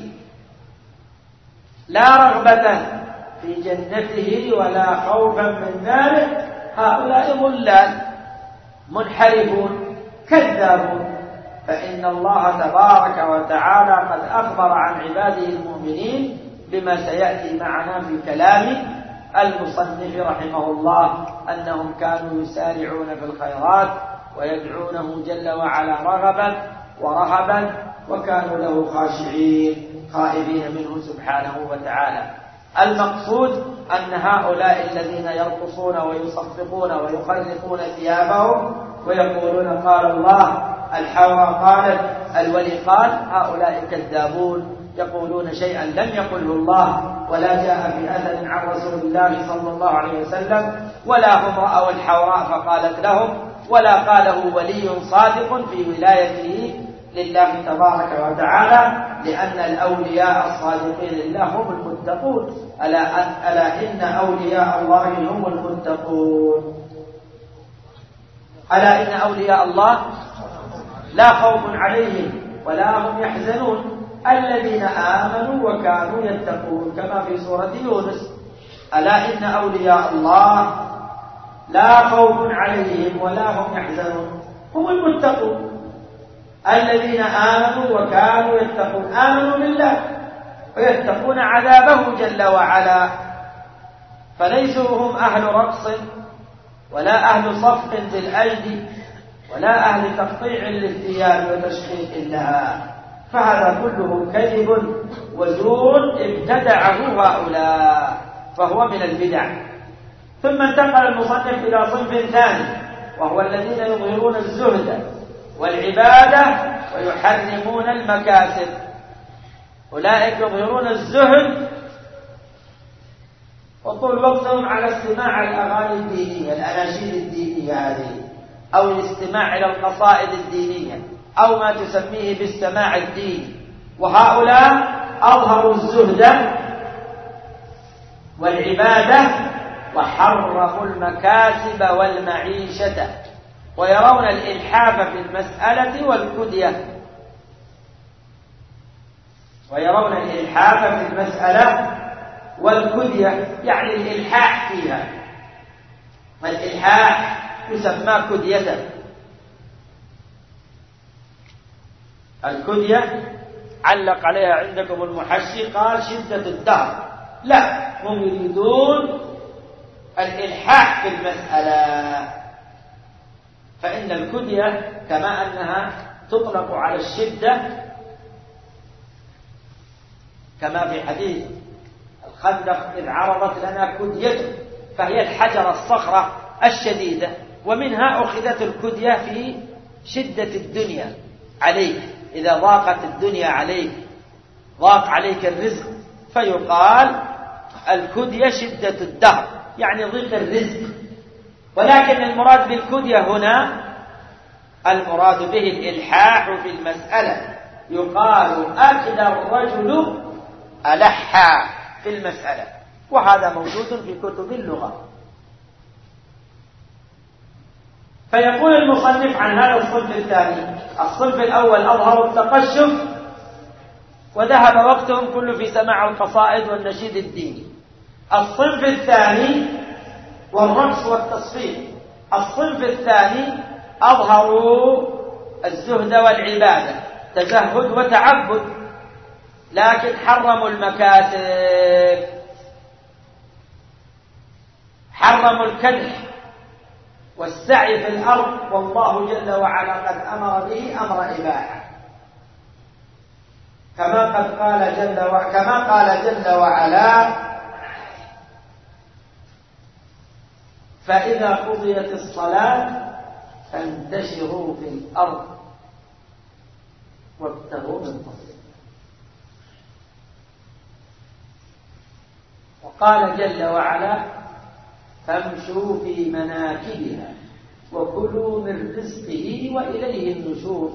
لا رغبة في جنته ولا خوفا من ناره، هؤلاء ضلال منحرفون كذابون. فإن الله تبارك وتعالى قد أخبر عن عباده المؤمنين بما سيأتي معنا في كلام المصنف رحمه الله، أنهم كانوا يسارعون في الخيرات ويدعونه جل وعلا رغبا ورهبا، وكانوا له خاشعين خائفين منه سبحانه وتعالى. المقصود أن هؤلاء الذين يرقصون ويصفقون ويخرقون ثيابهم ويقولون قال الله، الحورى قالت، الولي قال، هؤلاء كذابون يقولون شيئا لم يقله الله ولا جاء في أثر عن رسول الله صلى الله عليه وسلم، ولا هم رأوا الحوراء فقالت لهم، ولا قاله ولي صادق في ولايته لله تبارك وتعالى، لأن الأولياء الصادقين لله هم المتقون. ألا إن أولياء الله هم المتقون. ألا إن أولياء الله لا خوف عليهم ولا هم يحزنون الذين آمنوا وكانوا يتقون، كما في سورة يونس: ألا إن أولياء الله لا خوف عليهم ولا هم يحزنون هم المتقون الذين آمنوا وكانوا يتقون. آمنوا بالله ويتقون عذابه جل وعلا، فليسوا هم أهل رقص ولا أهل صفق بالأيدي ولا أهل تقطيع للثياب وتشقيق لها، فهذا كله كذب وزور ابتدعه هؤلاء، فهو من البدع. ثم انتقل المصنف إلى صنف ثاني، وهو الذين يظهرون الزهد والعبادة ويحرمون المكاسب. أولئك يظهرون الزهد وطول وقتهم على استماع الأغاني الدينية، الأناشيد الدينية هذه، أو الاستماع إلى القصائد الدينية، أو ما تسميه بالسماع الديني، وهؤلاء أظهروا الزهد والعبادة وحرموا المكاسب والمعيشة، ويرون الإلحاف في المسألة والكدية، ويرون الإلحاف في المسألة والكدية، يعني الإلحاح فيها، والإلحاح يسمى كدية. الكدية علق عليها عندكم المحشي قال شدة الدهر، لا، هم يريدون الإلحاح في المسألة، فإن الكدية كما أنها تطلق على الشدة كما في حديث الخندق إذ عرضت لنا كديته، فهي الحجر الصخرة الشديدة، ومنها أخذت الكدية في شدة الدنيا عليك، إذا ضاقت الدنيا عليك، ضاق عليك الرزق، فيقال الكدية شدة الدهر، يعني ضيق الرزق. ولكن المراد بالكدية هنا المراد به الإلحاح في المسألة، يقال أكد الرجل ألحا في المسألة، وهذا موجود في كتب اللغة. فيقول المصنف عن هذا الصنف الثاني: الصنف الأول أظهر التقشف وذهب وقتهم كله في سماع القصائد والنشيد الديني. الصنف الثاني والرقص والتصفيق. الصنف الثاني أظهروا الزهد والعبادة، تزهد وتعبد، لكن حرموا المكاسب، حرموا الكدح والسعي في الأرض، والله جل وعلا قد أمر به أمر إباحة، كما قال جل وعلا: فإذا قضيت الصلاة فانتشروا في الأرض وابتغوا من فضل الله. وقال جل وعلا: فامشوا في مناكبها وكلوا من رزقه وإليه النشور.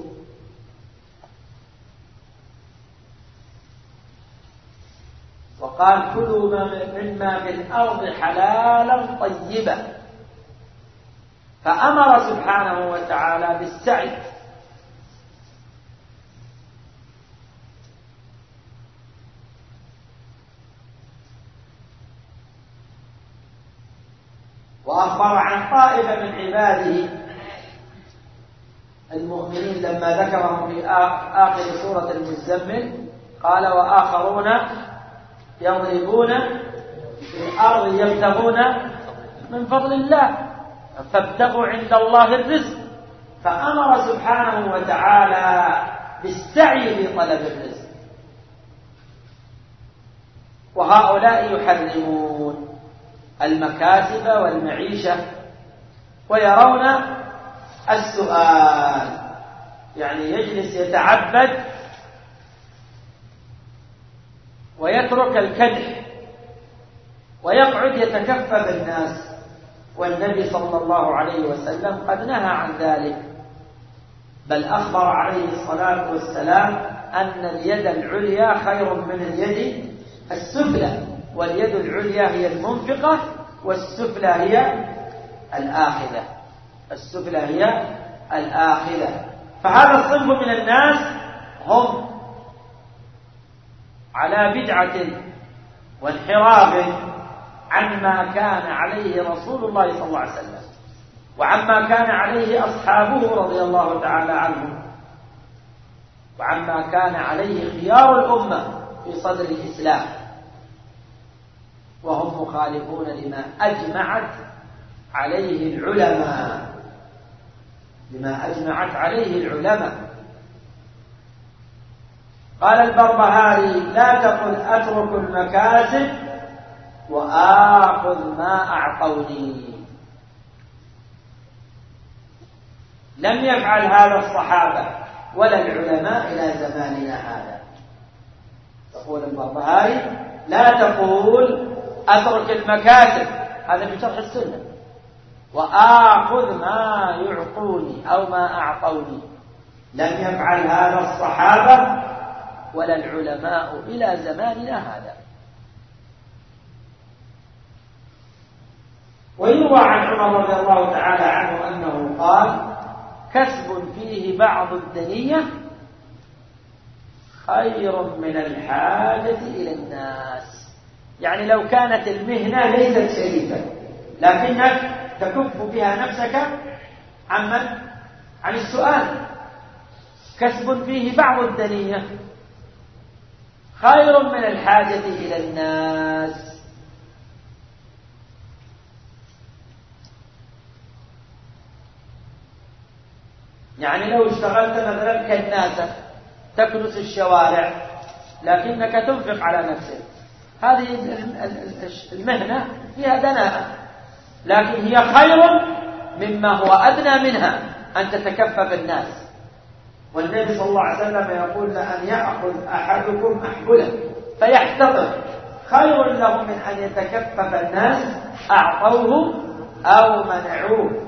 وقال: كلوا مما في الأرض حلالا طيبا. فأمر سبحانه وتعالى بالسعي، وأخبر عن طائفة من عباده المؤمنين لما ذكرهم في آخر سورة المزمل، قال: وآخرون يضربون في الأرض يبتغون من فضل الله فابتغوا عند الله الرزق. فأمر سبحانه وتعالى بالسعي في طلب الرزق، وهؤلاء يحرمون المكاسب والمعيشة ويرون السؤال، يعني يجلس يتعبد ويترك الكدح ويقعد يتكفى بالناس، والنبي صلى الله عليه وسلم قد نهى عن ذلك، بل أخبر عليه الصلاة والسلام أن اليد العليا خير من اليد السفلى، واليد العليا هي المنفقة والسفلى هي الآخذة، السفلى هي الآخذة. فهذا الصنف من الناس هم على بدعة وانحراف عما كان عليه رسول الله صلى الله عليه وسلم وعما كان عليه أصحابه رضي الله تعالى عنهم وعما كان عليه خيار الأمة في صدر الإسلام، وهم مخالفون لما أجمعت عليه العلماء، قال البربهاري: لا تقل أترك المكاسب وآخذ ما أعطوني. لم يفعل هذا الصحابة ولا العلماء إلى زماننا هذا. يقول البربهاري: لا تقول أترك المكاسب، هذا في شرح السنة، وآخذ ما يعطوني أو ما أعطوني. لم يفعل هذا الصحابة ولا العلماء إلى زماننا هذا. ويروى عن عمر رضي الله تعالى عنه أنه قال: كسب فيه بعض الدنية خير من الحاجة إلى الناس. يعني لو كانت المهنة ليست شريفة لكنك تكف بها نفسك عن السؤال، كسب فيه بعض الدنية خير من الحاجة إلى الناس. يعني لو اشتغلت مثلا كناسة تكنس الشوارع لكنك تنفق على نفسك، هذه المهنة فيها دناءة، لكن هي خير مما هو أدنى منها أن تتكفف الناس. والنبي صلى الله عليه وسلم يقول: لأن يأخذ أحدكم أحبله فيحتضر خير له من أن يتكفف الناس أعطوه أو منعوه.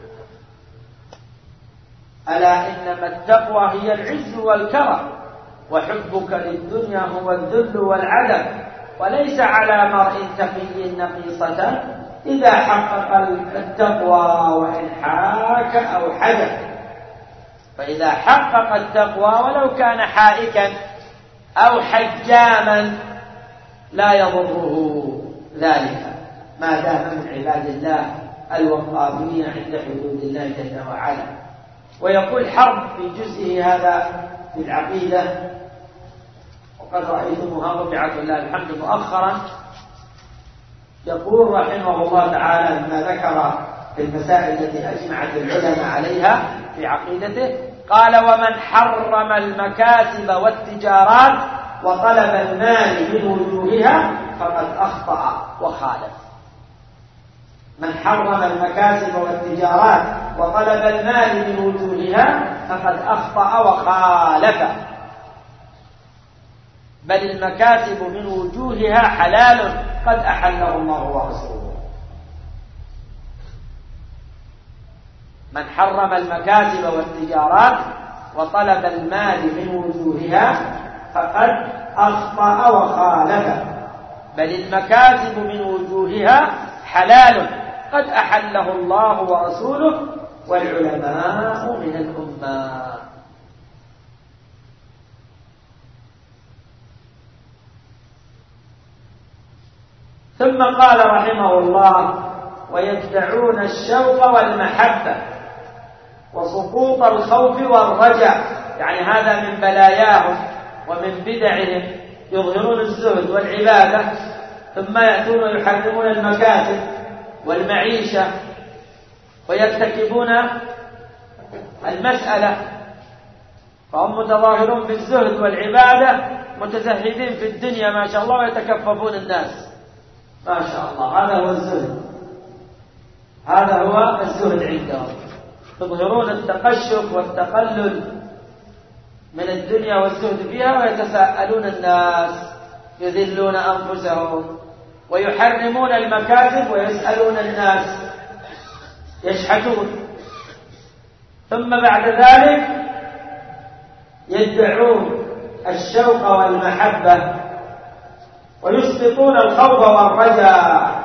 ألا إنما التقوى هي العز والكرم، وحبك للدنيا هو الذل والعدم، وليس على مرء تقي نقيصة إذا حقق التقوى وإن حاك أو حدث. فإذا حقق التقوى ولو كان حائكا أو حجاما لا يضره ذلك ما دام من عباد الله الوقافين عند حدود الله جل وعلا. ويقول حرب في جزئه هذا في العقيدة، وقد رأيتموها طبعت لله الحمد مؤخرا، يقول رحمه الله تعالى لما ذكر في المسائل التي أجمعت العلماء عليها في عقيدته، قال: ومن حرم المكاسب والتجارات وطلب المال من وجوهها فقد أخطأ وخالف. من حرم المكاسب والتجارات وطلب المال من وجوهها فقد أخطأ وخالف. بل المكاسب من وجوهها حلال قد أحله الله ورسوله. من حرم المكاسب والتجارات وطلب المال من وجوهها فقد أخطأ وخالف. بل المكاسب من وجوهها حلال قد أحله الله ورسوله والعلماء من الأمة. ثم قال رحمه الله: ويدفعون الشوق والمحبة وسقوط الخوف والرجع. يعني هذا من بلاياهم ومن بدعهم، يظهرون الزهد والعبادة ثم يأتون ويحرمون المكاسب والمعيشة ويرتكبون المسألة، فهم متظاهرون بالزهد والعبادة متزهدين في الدنيا ما شاء الله ويتكففون الناس ما شاء الله. هذا هو الزهد، هذا هو الزهد عندهم. يظهرون التقشف والتقلل من الدنيا والزهد فيها ويتساءلون الناس، يذلون أنفسهم ويحرمون المكاسب ويسألون الناس، يشحتون. ثم بعد ذلك يدعون الشوق والمحبة ويسقطون الخوف والرجاء.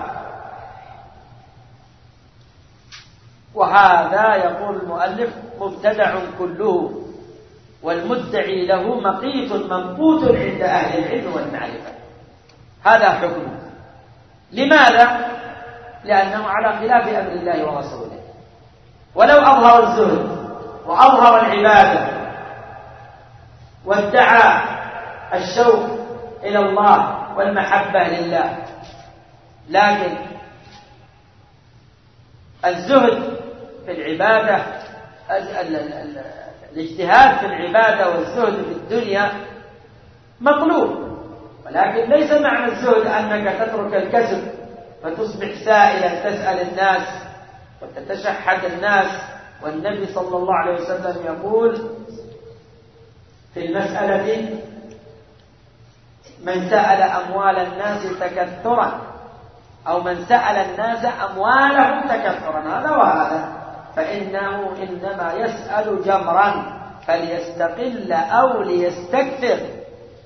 وهذا يقول المؤلف مبتدع كله، والمدعي له مقيت منقوت عند أهل العلم والمعرفة. هذا حكمه. لماذا؟ لأنه على خلاف أمر الله ورسوله. ولو أظهر الزهد وأظهر العبادة وادعى الشوق إلى الله والمحبة لله، لكن الزهد في العبادة، الاجتهاد في العبادة والزهد في الدنيا مطلوب، ولكن ليس معنى الزهد أنك تترك الكسب فتصبح سائلا تسأل الناس وتتشحت الناس. والنبي صلى الله عليه وسلم يقول في المسألة: من سأل أموال الناس تكثرا، أو من سأل الناس أموالهم تكثرا، هذا وهذا، فإنه إنما يسأل جمرا فليستقل أو ليستكثر.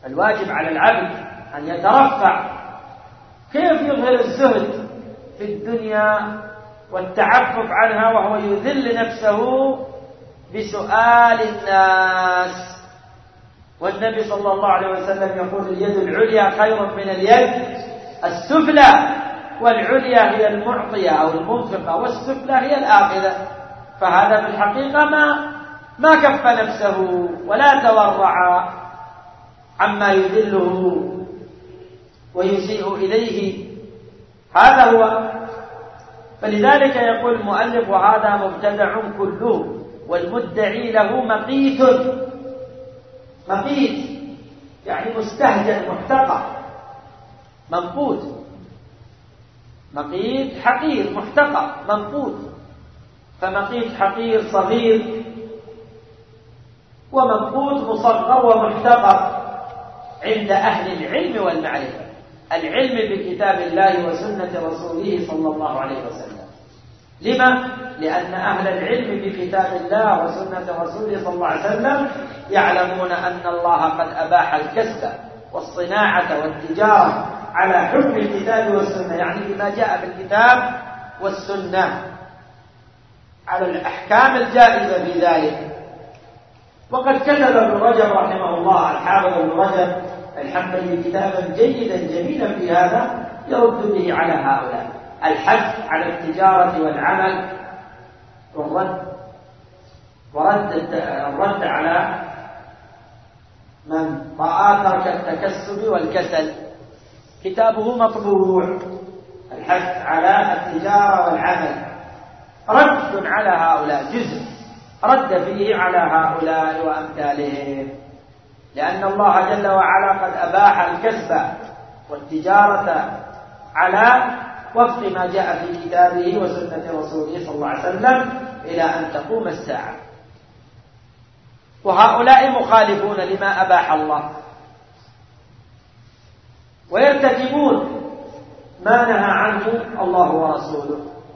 الواجب على العبد أن يترفع. كيف يظهر الزهد في الدنيا والتعفف عنها وهو يذل نفسه بسؤال الناس؟ والنبي صلى الله عليه وسلم يقول: اليد العليا خير من اليد السفلى، والعليا هي المعطية أو المنفقة، والسفلى هي الآخذة. فهذا في الحقيقة ما كف نفسه ولا تورع عما يذله ويسيء إليه. هذا هو. فلذلك يقول المؤلف: وهذا مبتدع كله، والمدعي له مقيت. مقيت يعني مستهجن محتقر منقوت. مقيت حقير محتقر منقوت. فمقيت حقير صغير، ومنقوت مصغر ومحتقر عند أهل العلم والمعرفة. العلم بكتاب الله وسنة رسوله صلى الله عليه وسلم. لما؟ لأن أهل العلم بكتاب الله وسنة رسوله صلى الله عليه وسلم يعلمون أن الله قد أباح الكسب والصناعة والتجارة على حكم الكتاب والسنة، يعني بما جاء في الكتاب والسنة، على الأحكام الجائزة في ذلك. وقد كتب ابن رجب رحمه الله، الحافظ ابن رجب الحنبلي، كتابا جيدا جميلا في هذا يرد به على هؤلاء. الحث على التجارة والعمل والرد على من رأى ترك التكسب والكسل. كتابه مطبوع، الحث على التجارة والعمل، رد على هؤلاء، جزء رد فيه على هؤلاء وأمثالهم، لأن الله جل وعلا قد أباح الكسب والتجارة على وفق ما جاء في كتابه وسنة رسوله صلى الله عليه وسلم إلى أن تقوم الساعة. وهؤلاء مخالفون لما أباح الله، ويرتكبون ما نهى عنه الله ورسوله.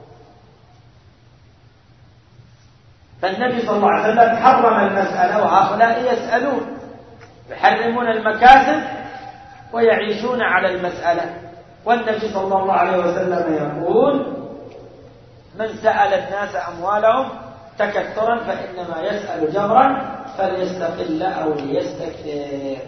فالنبي صلى الله عليه وسلم حرم المسألة، وهؤلاء يسألون، يحرمون المكاسب ويعيشون على المسألة. والنبي صلى الله عليه وسلم يقول: من سأل الناس أموالهم تكثرا فإنما يسأل جبرا فليستقل أو ليستكثر.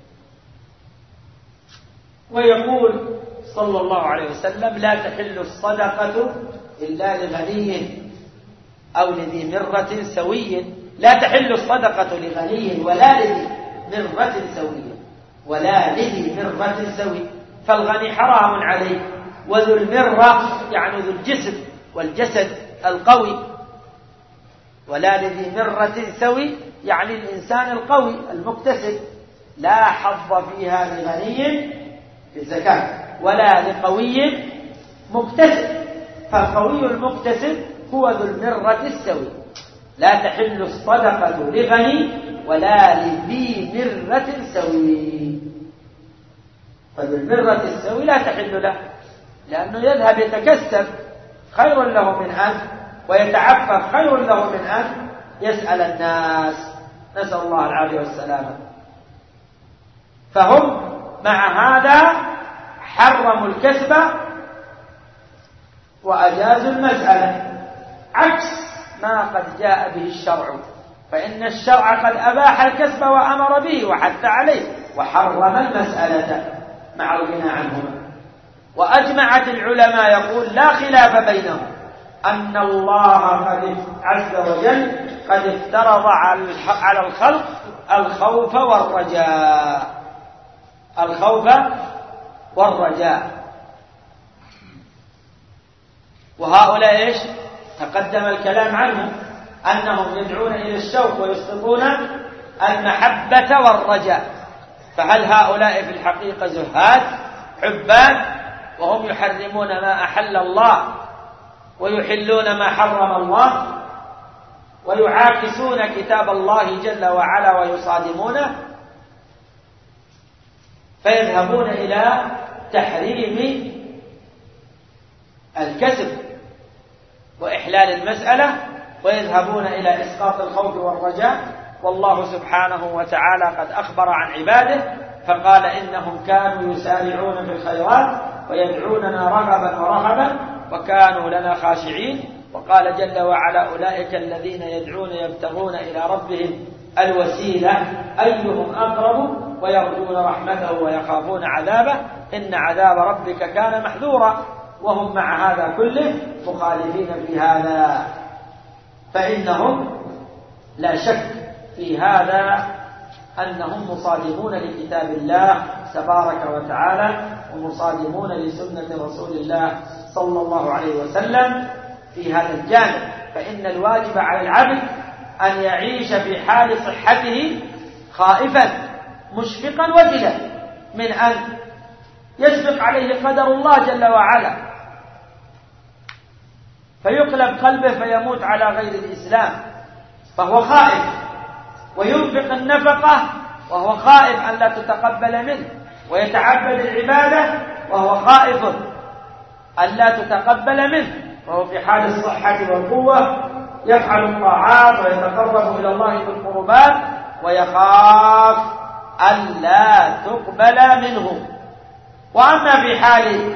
ويقول صلى الله عليه وسلم: لا تحل الصدقة إلا لغني أو لذي مرة سوي. لا تحل الصدقة لغني ولا لذي مرة سوي، ولا لذي مرة سوي. فالغني حرام عليه، وذو المرة يعني ذو الجسم والجسد القوي، ولا لذي مرة سوي يعني الإنسان القوي المكتسب، لا حظ فيها لغني في الزكاة ولا لقوي مكتسب. فالقوي المكتسب هو ذو المرة السوي. لا تحل الصدقة لغني ولا لذي مرة سوي. فذو المرة السوي لا تحل له، لأنه يذهب يتكسب خير له من أن، ويتعفف خير له من أن يسأل الناس. نسأل الله العافية والسلامة. فهم مع هذا حرموا الكسب وأجازوا المسألة، عكس ما قد جاء به الشرع. فإن الشرع قد أباح الكسب وأمر به وحث عليه، وحرم المسألة مع الغنى عنهما. وأجمعت العلماء يقول لا خلاف بينهم أن الله قد عز وجل قد افترض على الخلق الخوف والرجاء. الخوف والرجاء. وهؤلاء ايش؟ تقدم الكلام عنهم أنهم يدعون إلى الشوق ويسقطون المحبة والرجاء. فهل هؤلاء في الحقيقة زهاد عباد وهم يحرمون ما أحل الله ويحلون ما حرم الله ويعاكسون كتاب الله جل وعلا ويصادمونه، فيذهبون إلى تحريم الكسب وإحلال المسألة، ويذهبون إلى إسقاط الخوف والرجاء. والله سبحانه وتعالى قد أخبر عن عباده فقال إنهم كانوا يسارعون في الخيرات ويدعوننا رغبا ورهبا وكانوا لنا خاشعين. وقال جل وعلا أولئك الذين يدعون يبتغون إلى ربهم الوسيلة أيهم أقرب ويرجون رحمته ويخافون عذابه إن عذاب ربك كان محذورا. وهم مع هذا كله مخالفين في هذا، فإنهم لا شك في هذا أنهم مصادمون لكتاب الله تبارك وتعالى ومصادمون لسنة رسول الله صلى الله عليه وسلم في هذا الجانب. فإن الواجب على العبد أن يعيش في حال صحته خائفا مشفقا وجلا من أن يسبق عليه قدر الله جل وعلا فيقلب قلبه فيموت على غير الإسلام، فهو خائف، وينفق النفقة وهو خائف أن لا تتقبل منه، ويتعبد العبادة وهو خائف أن لا تتقبل منه، وهو في حال الصحة والقوة يفعل الطاعات ويتقرب إلى الله بالقربات ويخاف أن لا تقبل منه. وأما في حال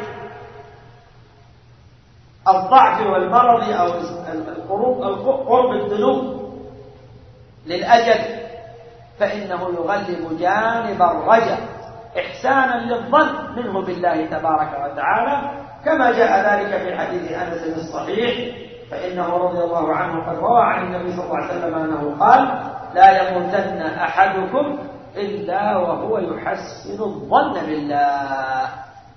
الضعف والمرض أو قرب الذنوب للأجل فإنه يغلب جانب الرجاء إحسانا للظن منه بالله تبارك وتعالى، كما جاء ذلك في حديث أنس الصحيح، فإنه رضي الله عنه قد روى عن النبي صلى الله عليه وسلم أنه قال: لا يموتن أحدكم إلا وهو يحسن الظن بالله.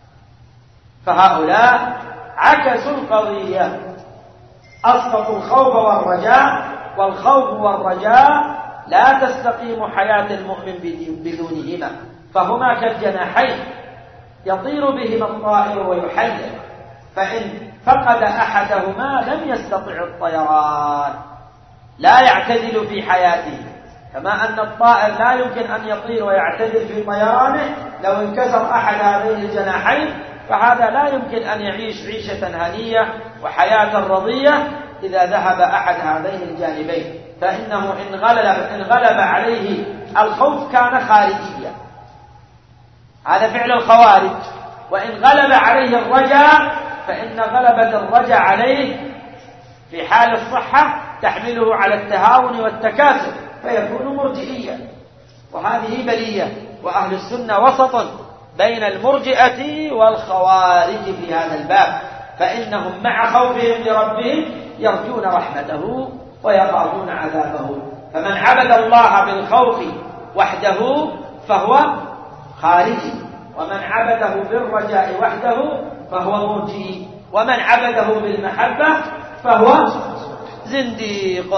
فهؤلاء عكسوا القضية، أسقطوا الخوف والرجاء، والخوف والرجاء لا تستقيم حياة المؤمن بدونهما، فهما كالجناحين يطير بهما الطائر ويحلق، فإن فقد أحدهما لم يستطع الطيران، لا يعتدل في حياته، كما أن الطائر لا يمكن أن يطير ويعتدل في طيرانه لو انكسر أحد هذين الجناحين، فهذا لا يمكن أن يعيش عيشة هنية وحياة رضية إذا ذهب أحد هذين الجانبين، فإنه إن غلب عليه الخوف كان خارجيا، هذا فعل الخوارج. وإن غلب عليه الرجاء فإن غلبة الرجاء عليه في حال الصحة تحمله على التهاون والتكاسل فيكون مرجئيا، وهذه بلية. وأهل السنة وسط بين المرجئة والخوارج في هذا الباب، فإنهم مع خوفهم لربهم يرجون رحمته ويخافون عذابه. فمن عبد الله بالخوف وحده فهو خارجي، ومن عبده بالرجاء وحده فهو مرجئي، ومن عبده بالمحبة فهو زنديق.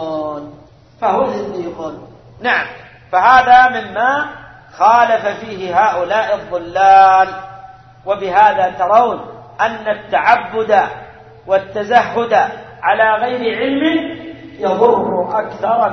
نعم، فهذا مما خالف فيه هؤلاء الضلال. وبهذا ترون أن التعبد والتزهد على غير علم يضر أكثر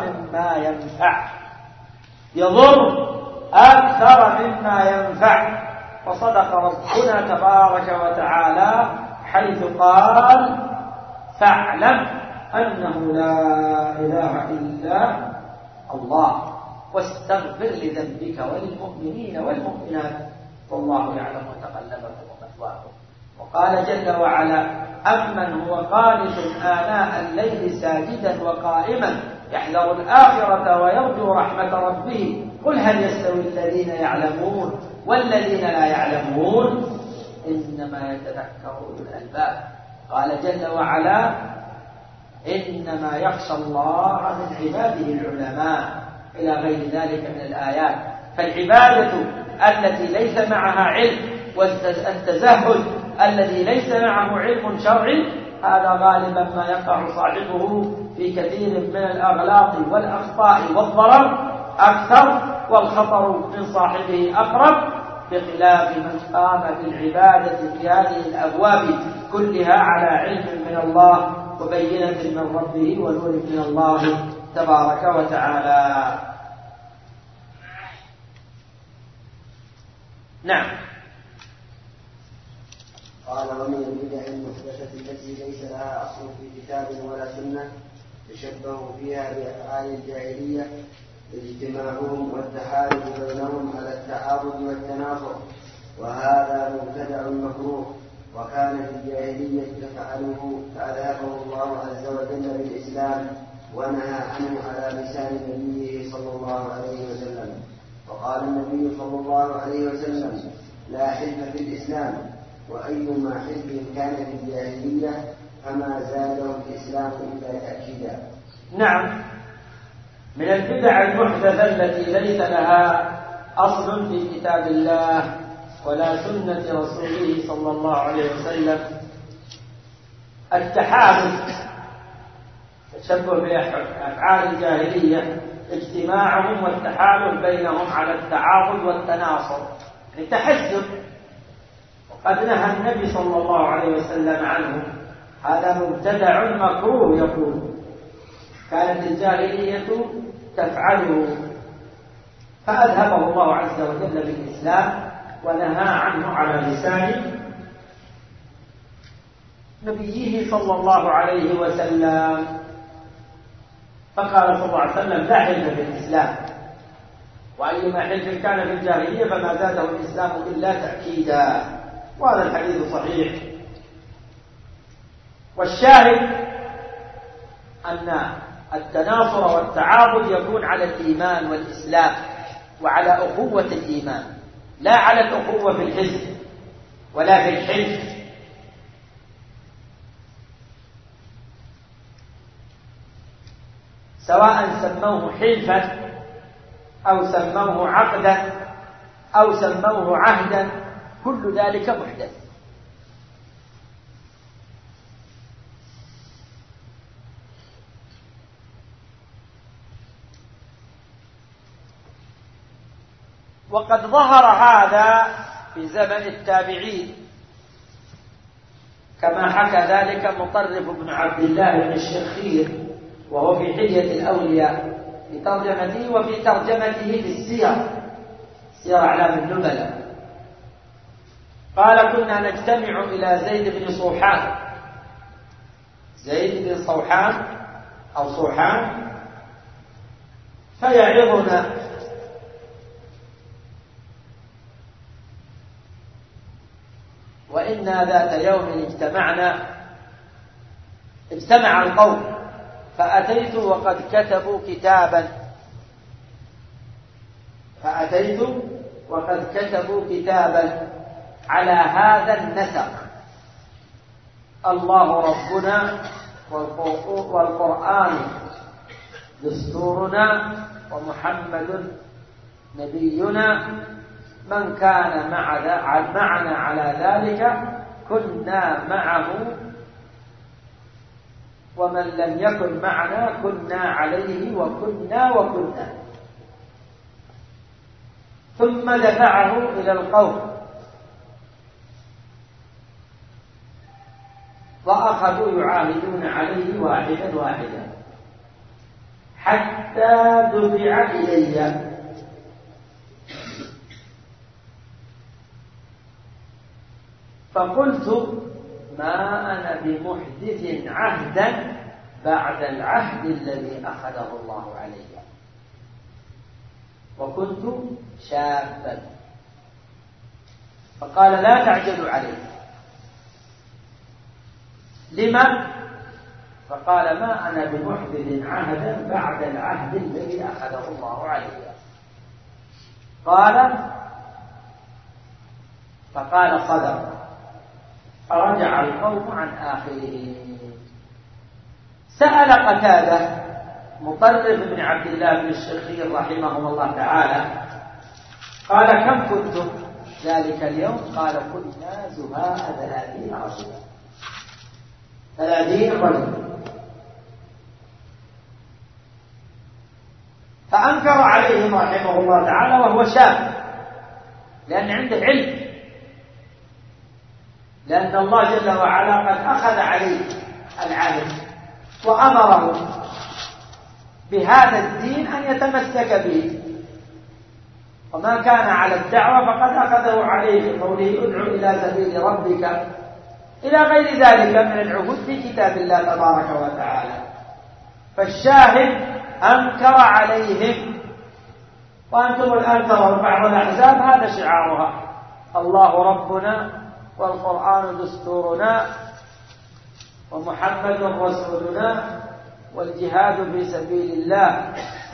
مما ينفع. وصدق ربنا تبارك وتعالى حيث قال: فاعلم أنه لا إله إلا الله واستغفر لذنبك وللمؤمنين والمؤمنات والله يعلم متقلبكم ومثواكم. وقال جل وعلا: أمن هو قانت آناء الليل ساجدا وقائما يحذر الآخرة ويرجو رحمة ربه قل هل يستوي الذين يعلمون والذين لا يعلمون إنما يتذكر أولو الألباب. قال جل وعلا: إنما يخشى الله من عباده العلماء، إلى غير ذلك من الآيات. فالعبادة التي ليس معها علم والتزهد الذي ليس معه علم شرعي هذا غالبا ما يقع صاحبه في كثير من الأغلاط والأخطاء والضرر أكثر، والخطر من صاحبه أقرب، بخلاف من قام بالعبادة في هذه الأبواب كلها على علم من الله وبينة من ربه ونور من الله تبارك وتعالى. نعم. قال: ومن البدع المحدثة التي ليس لها أصل في كتاب ولا سنة يشبه فيها بأفعال الجاهلية اجتماعهم والتحالف بينهم على التعاضد والتناصر، وهذا مبتدع مكروه وكان في الجاهلية تفعله، فأذهبه الله عز وجل بالإسلام ونهى عنه على لسان نبيه صلى الله عليه وسلم. وقال النبي صلى الله عليه وسلم: لا حلف في الإسلام، وأيما حلف كان في الجاهلية فما زاده الإسلام إلا تأكيدا. نعم، من البدع المحدثة التي ليس لها أصل في كتاب الله ولا سنة رسوله صلى الله عليه وسلم التحالف، تشبه بأفعال الجاهلية، اجتماعهم والتحالف بينهم على التعاضد والتناصر، لتحزب، وقد نهى النبي صلى الله عليه وسلم عنه. هذا مبتدع مكروه، يقول كانت الجاهلية تفعله، فأذهبه الله عز وجل بالإسلام ونهى عنه على لسان نبيه صلى الله عليه وسلم. فقال صلى الله عليه وسلم: لا حلف في الإسلام، وأيما حلف كان في الجاهلية فما زاده الإسلام إلا تأكيدا. وهذا الحديث صحيح. والشاهد أن التناصر والتعاضد يكون على الإيمان والإسلام وعلى أخوة الإيمان، لا على الأخوة في الحزب ولا في الحلف. سواء سموه حلفا أو سموه عقدا أو سموه عهدا، كل ذلك محدث. وقد ظهر هذا في زمن التابعين، كما حكى ذلك مطرف بن عبد الله بن الشخير وهو في حلية الأولياء في ترجمته، وفي ترجمته في السير، سير أعلام النبلاء. قال: كنا نجتمع إلى زيد بن صوحان، زيد بن صوحان أو صوحان، فيعظنا، وإنا ذات يوم اجتمع القوم، فأتيت وقد كتبوا كتابا على هذا النسق: الله ربنا والقرآن دستورنا ومحمد نبينا، من كان معنا على ذلك كنا معه، ومن لم يكن معنا كنا عليه وكنا. ثم دفعه إلى القوم، وأخذوا يعاهدون عليه واحدا واحدا حتى دفع إلي. فقلت: ما أنا بمحدث عهدا بعد العهد الذي أخذه الله علي، وكنت شابا. فقال: لا تعجلوا عليه. لما؟ فقال: ما أنا بمحدث عهدا بعد العهد الذي أخذه الله علي. فقال: صدق. فرجع القوم عن آخره. سأل قتادة مطرف بن عبد الله بن الشخير رحمه الله تعالى، قال: كم كنتم ذلك اليوم؟ قال: كنا زهاء 30 رجلا، 30 رجلا. فأنكر عليهم رحمه الله تعالى وهو شاب، لأن عنده علم، لأن الله جل وعلا قد أخذ عليه العهد وأمره بهذا الدين أن يتمسك به، وما كان على الدعوة فقد أخذه عليه بقوله: ادع إلى سبيل ربك، إلى غير ذلك من العهود في كتاب الله تبارك وتعالى. فالشاهد أنكر عليهم وأنتم الآن ترون بعض الأحزاب هذا شعارها: الله ربنا والقرآن دستورنا ومحمد رسولنا والجهاد في سبيل الله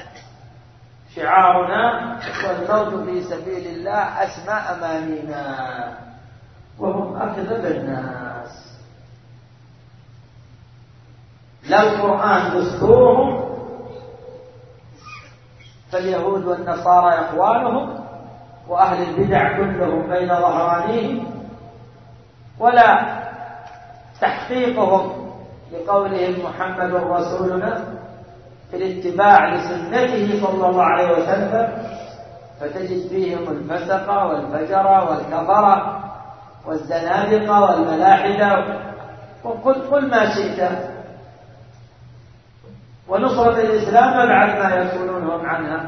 شعارنا والموت في سبيل الله أسمى أمانينا، وهم أكذب الناس. لا القرآن دستورهم، فاليهود والنصارى إخوانهم وأهل البدع كلهم بين ظهرانيهم، ولا تحقيقهم لقولهم محمد رسولنا في الاتباع لسنته صلى الله عليه وسلم، فتجد فيهم الفسق والفجر والكفر والزنادقة والملاحدة وقل ما شئت، ونصرة الإسلام بعد ما يقولونهم عنها،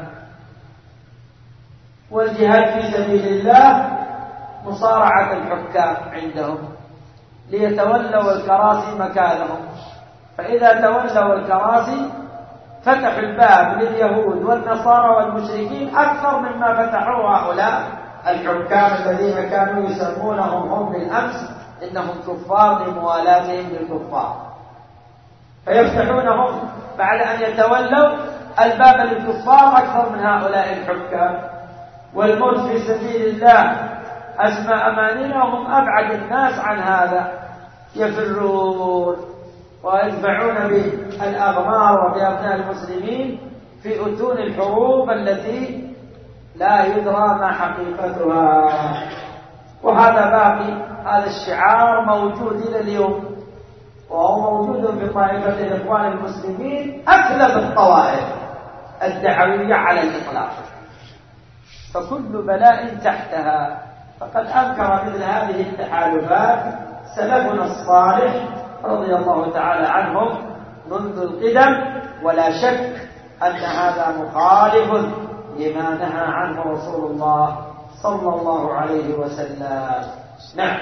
والجهاد في سبيل الله مصارعة الحكام عندهم ليتولوا الكراسي مكانهم، فإذا تولوا الكراسي فتحوا الباب لليهود والنصارى والمشركين أكثر مما فتحوا هؤلاء الحكام الذين كانوا يسمونهم هم بالأمس إنهم كفار لموالاتهم للكفار، فيفتحونهم بعد أن يتولوا الباب للكفار أكثر من هؤلاء الحكام. والموت في سبيل الله أسمى أمانينا، وهم أبعد الناس عن هذا، يفرون ويدفعون بالأغمار وبأبناء المسلمين في أتون الحروب التي لا يدرى ما حقيقتها. وهذا باقي، هذا الشعار موجود إلى اليوم، وهو موجود في طائفة الإخوان المسلمين أغلب الطوائف الدعوية على الإطلاق، فكل بلاء تحتها. فقد أنكر مثل هذه التحالفات سلفنا الصالح رضي الله تعالى عنهم منذ القدم، ولا شك أن هذا مخالف لما نهى عنه رسول الله صلى الله عليه وسلم. نعم.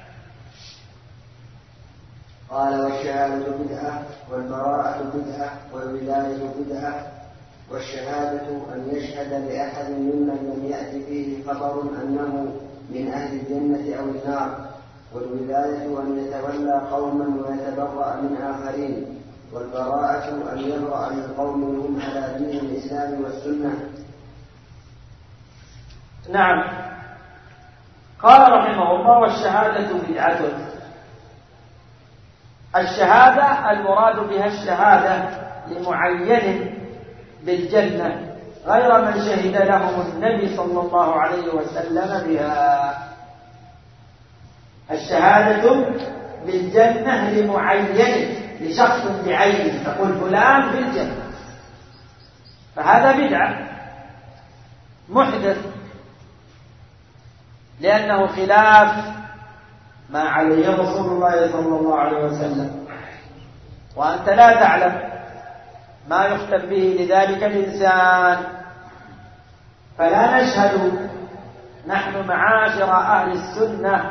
قال: والشهادة بدعة، والبراءة بدعة، والولاية بدعة. والشهادة أن يشهد لأحد ممن لم يأت فيه خبر أنه من أهل الجنة أو النار. والولاية أن يتولى قوما ويتبرأ من آخرين. والبراءة أن يبرأ من قوم هم على دين الإسلام والسنة. نعم. قال رحمه الله: والشهادة بدعة. الشهادة المراد بها الشهادة لمعين بالجنة غير من شهد لهم النبي صلى الله عليه وسلم بها. الشهادة بالجنة لمعين، لشخص بعينه، تقول فلان في الجنة، فهذا بدعة محدث، لأنه خلاف ما عليه رسول الله صلى الله عليه وسلم، وأنت لا تعلم ما يختم به لذلك الإنسان. فلا نشهد نحن معاشر أهل السنة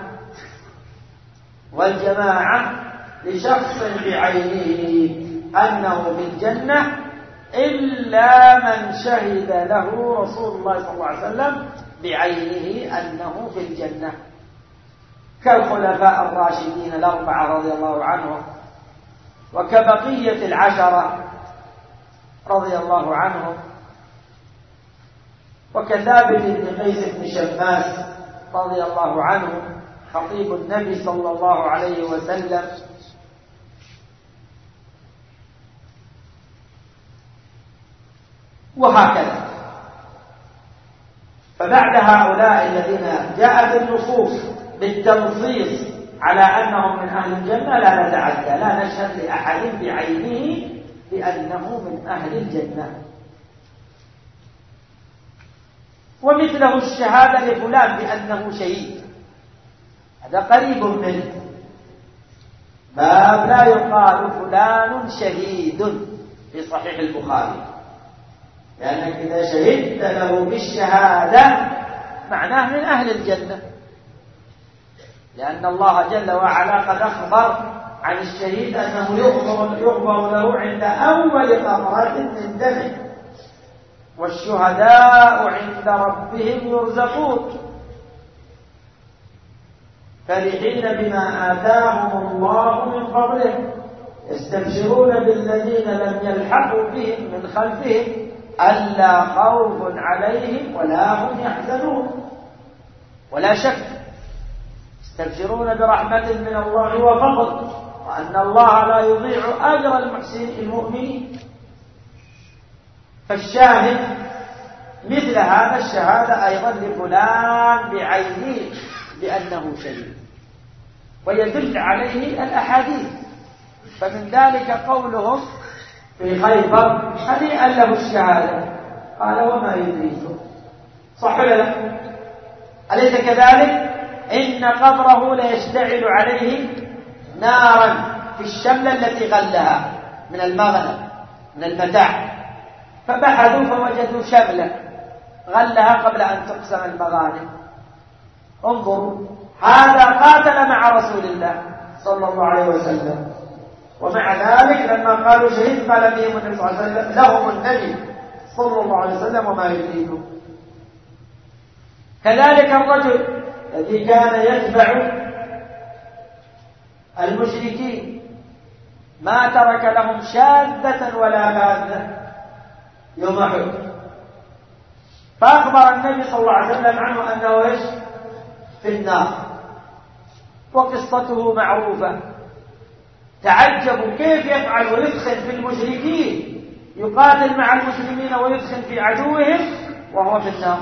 والجماعة لشخص بعينه أنه في الجنة إلا من شهد له رسول الله صلى الله عليه وسلم بعينه أنه في الجنة، كالخلفاء الراشدين الأربعة رضي الله عنهم، وكبقية العشرة رضي الله عنهم، وكثابت بن قيس بن شماس رضي الله عنه خطيب النبي صلى الله عليه وسلم. وهكذا. فبعد هؤلاء الذين جاءت النصوص بالتنصيص على أنهم من أهل الجنة لا نتعدى، لا نشهد لأحد بعينه بأنه من أهل الجنة. ومثله الشهادة لفلان بأنه شهيد، هذا قريب منه، باب لا يقال فلان شهيد في صحيح البخاري، لأنك إذا شهدت له بالشهادة معناه من أهل الجنة، لأن الله جل وعلا قد أخبر عن الشهيد أنه يغفر له عند أول قطرة من دمه، والشهداء عند ربهم يرزقون فرحين بما آتاهم الله من فضله يستبشرون بالذين لم يلحقوا بهم من خلفهم ألا خوف عليهم ولا هم يحزنون. ولا شك يستبشرون برحمة من الله وفضل، وأن الله لا يضيع أجر المحسنين المؤمنين. فالشاهد مثل هذا الشهادة أيضا لفلان بعينه بأنه شهيد، ويدل عليه الأحاديث. فمن ذلك قولهم في خيبر هنيئا له الشهادة، قال وما يدريكم، صح ولا لا؟ أليس كذلك؟ إن قبره ليشتعل عليه نارا في الشملة التي غلها من المغنم من المتاع، فبحثوا فوجدوا شملة غلها قبل أن تقسم المغانم. انظروا، هذا قاتل مع رسول الله صلى الله عليه وسلم، ومع ذلك لما قالوا شهيد قال بهم النبي صلى الله عليه وسلم لهم النبي صلى الله عليه وسلم وما يدريكم. كذلك الرجل الذي كان يتبع المشركين ما ترك لهم شاذة ولا باذة يوم أحد، فأخبر النبي صلى الله عليه وسلم عنه أنه إيش؟ في النار، وقصته معروفة. تعجبوا كيف يفعل ويدخل في المشركين، يقاتل مع المسلمين ويدخل في عدوهم وهو في النار.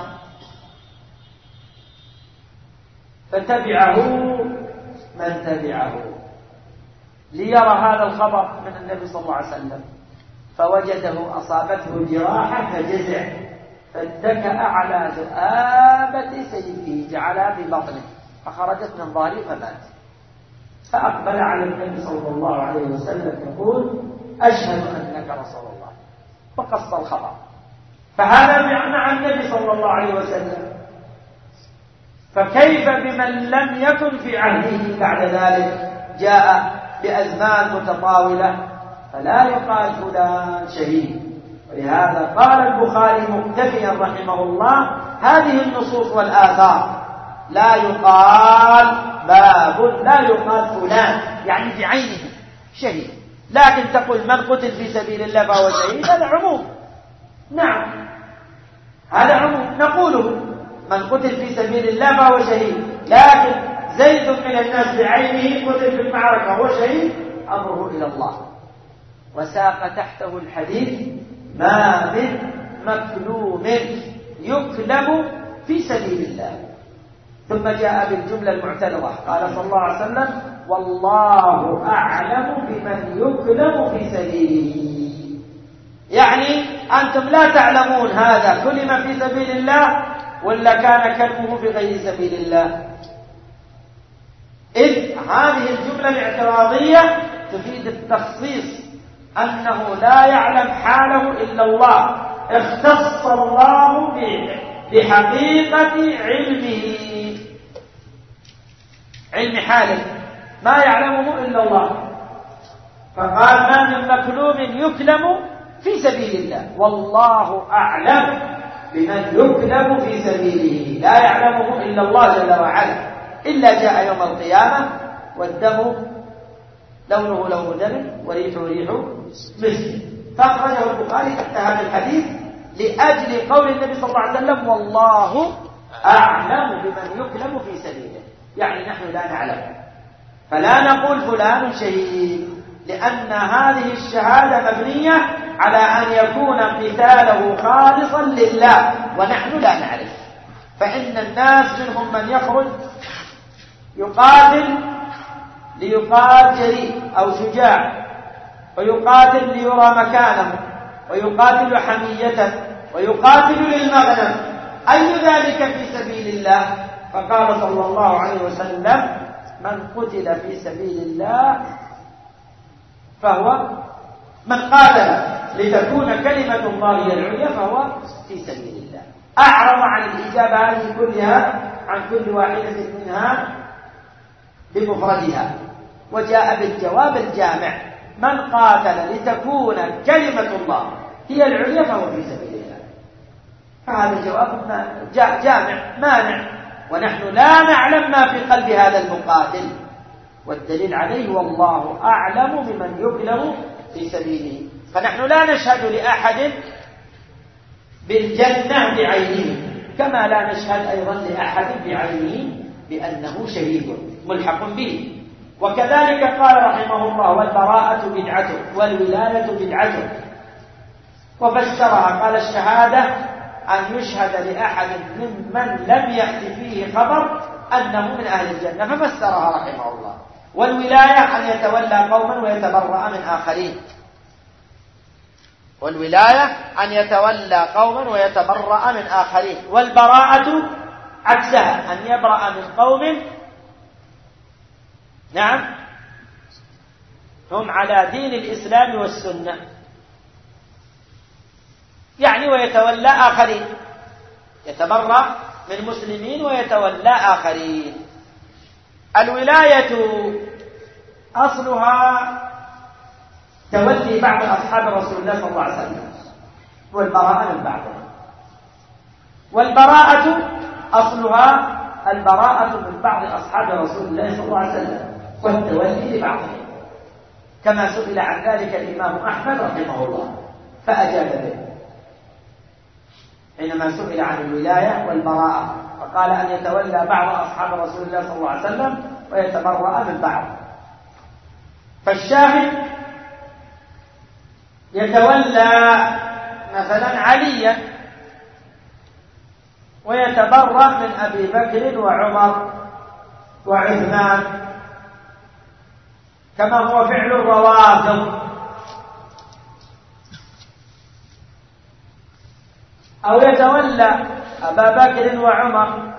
فتبعه من تبعه ليرى هذا الخبر من النبي صلى الله عليه وسلم، فوجده أصابته جراحة فجزع، فاتكأ على ذؤابة سيفه جعلها في بطنه فخرجت من ظهره فمات. فأقبل على النبي صلى الله عليه وسلم يقول أشهد أنك رسول الله، وقص الخبر. فهذا مع النبي صلى الله عليه وسلم، فكيف بمن لم يكن في عهده بعد ذلك جاء بأزمان متطاولة؟ فلا يقال فلان شهيد. ولهذا قال البخاري مكتفيا رحمه الله هذه النصوص والآثار لا يقال باب، لا يقال فلان يعني بعينه شهيد، لكن تقول من قتل في سبيل الله فهو شهيد، هذا عموم. نعم هذا عموم نقوله، من قتل في سبيل الله فهو شهيد، لكن زيد من الناس بعينه قتل في المعركة وهو شهيد أمره إلى الله. وساق تحته الحديث ما من مكلوم يكلم في سبيل الله، ثم جاء بالجملة المعترضة قال صلى الله عليه وسلم والله أعلم بمن يكلم في سبيله. يعني أنتم لا تعلمون هذا كلم في سبيل الله ولا كان كلمه في غير سبيل الله، إذ هذه الجملة الاعتراضية تفيد التخصيص، أنه لا يعلم حاله إلا الله، اختص الله بحقيقة علمه، علم حاله ما يعلمه إلا الله. فقال ما من مكلوم يكلم في سبيل الله والله أعلم بمن يكلم في سبيله، لا يعلمه إلا الله جل وعلا، إلا جاء يوم القيامة والدم لونه لون دم وريحه ريح مسك. فأخرجه البخاري تحت هذا الحديث لأجل قول النبي صلى الله عليه وسلم والله أعلم بمن يكلم في سبيله، يعني نحن لا نعلم، فلا نقول فلان شهيد، لأن هذه الشهادة مبنية على أن يكون قتاله خالصا لله ونحن لا نعرف. فإن الناس منهم من يخرج يقاتل ليقال جريء أو شجاع، ويقاتل ليرى مكانه، ويقاتل حمية، ويقاتل للمغنم، أي ذلك في سبيل الله؟ فقال صلى الله عليه وسلم من قتل في سبيل الله فهو من قاتل لتكون كلمة الله هي العليا فهو في سبيل الله. أعرض عن الإجابة هذه كلها عن كل واحدة منها بمفردها، وجاء بالجواب الجامع من قاتل لتكون كلمة الله هي العليا فهو في سبيل الله. فهذا الجواب جامع مانع، ونحن لا نعلم ما في قلب هذا المقاتل، والدليل عليه والله أعلم بمن يبلغ في سبيله. فنحن لا نشهد لأحد بالجنة بعينه، كما لا نشهد أيضا لأحد بعينه بأنه شهيد ملحق به. وكذلك قال رحمه الله: والبراءة بدعته والولاية بدعته. وفسرها قال: الشهادة أن يشهد لأحد ممن لم يأتي فيه خبر أنه من أهل الجنة، ففسرها رحمه الله. والولاية أن يتولى قوما ويتبرأ من آخرين، والولاية أن يتولى قوما ويتبرأ من آخرين. والبراءة عكسها، أن يبرأ من قوم نعم هم على دين الإسلام والسنة، يعني ويتولى آخرين، يتبرأ من مسلمين ويتولى آخرين. الولاية أصلها تولي بعض أصحاب رسول الله صلى الله عليه وسلم، والبراءة من بعضهم. والبراءة أصلها البراءة من بعض أصحاب رسول الله صلى الله عليه وسلم، والتولي لبعضهم، كما سئل عن ذلك الإمام أحمد رحمه الله فأجاب به حينما سئل عن الولاية والبراءة، فقال: أن يتولى بعض أصحاب رسول الله صلى الله عليه وسلم ويتبرأ من بعض. فالشاهد يتولى مثلا عليا ويتبرأ من أبي بكر وعمر وعثمان، كما هو فعل الروافض. أو يتولى أبا بكر وعمر،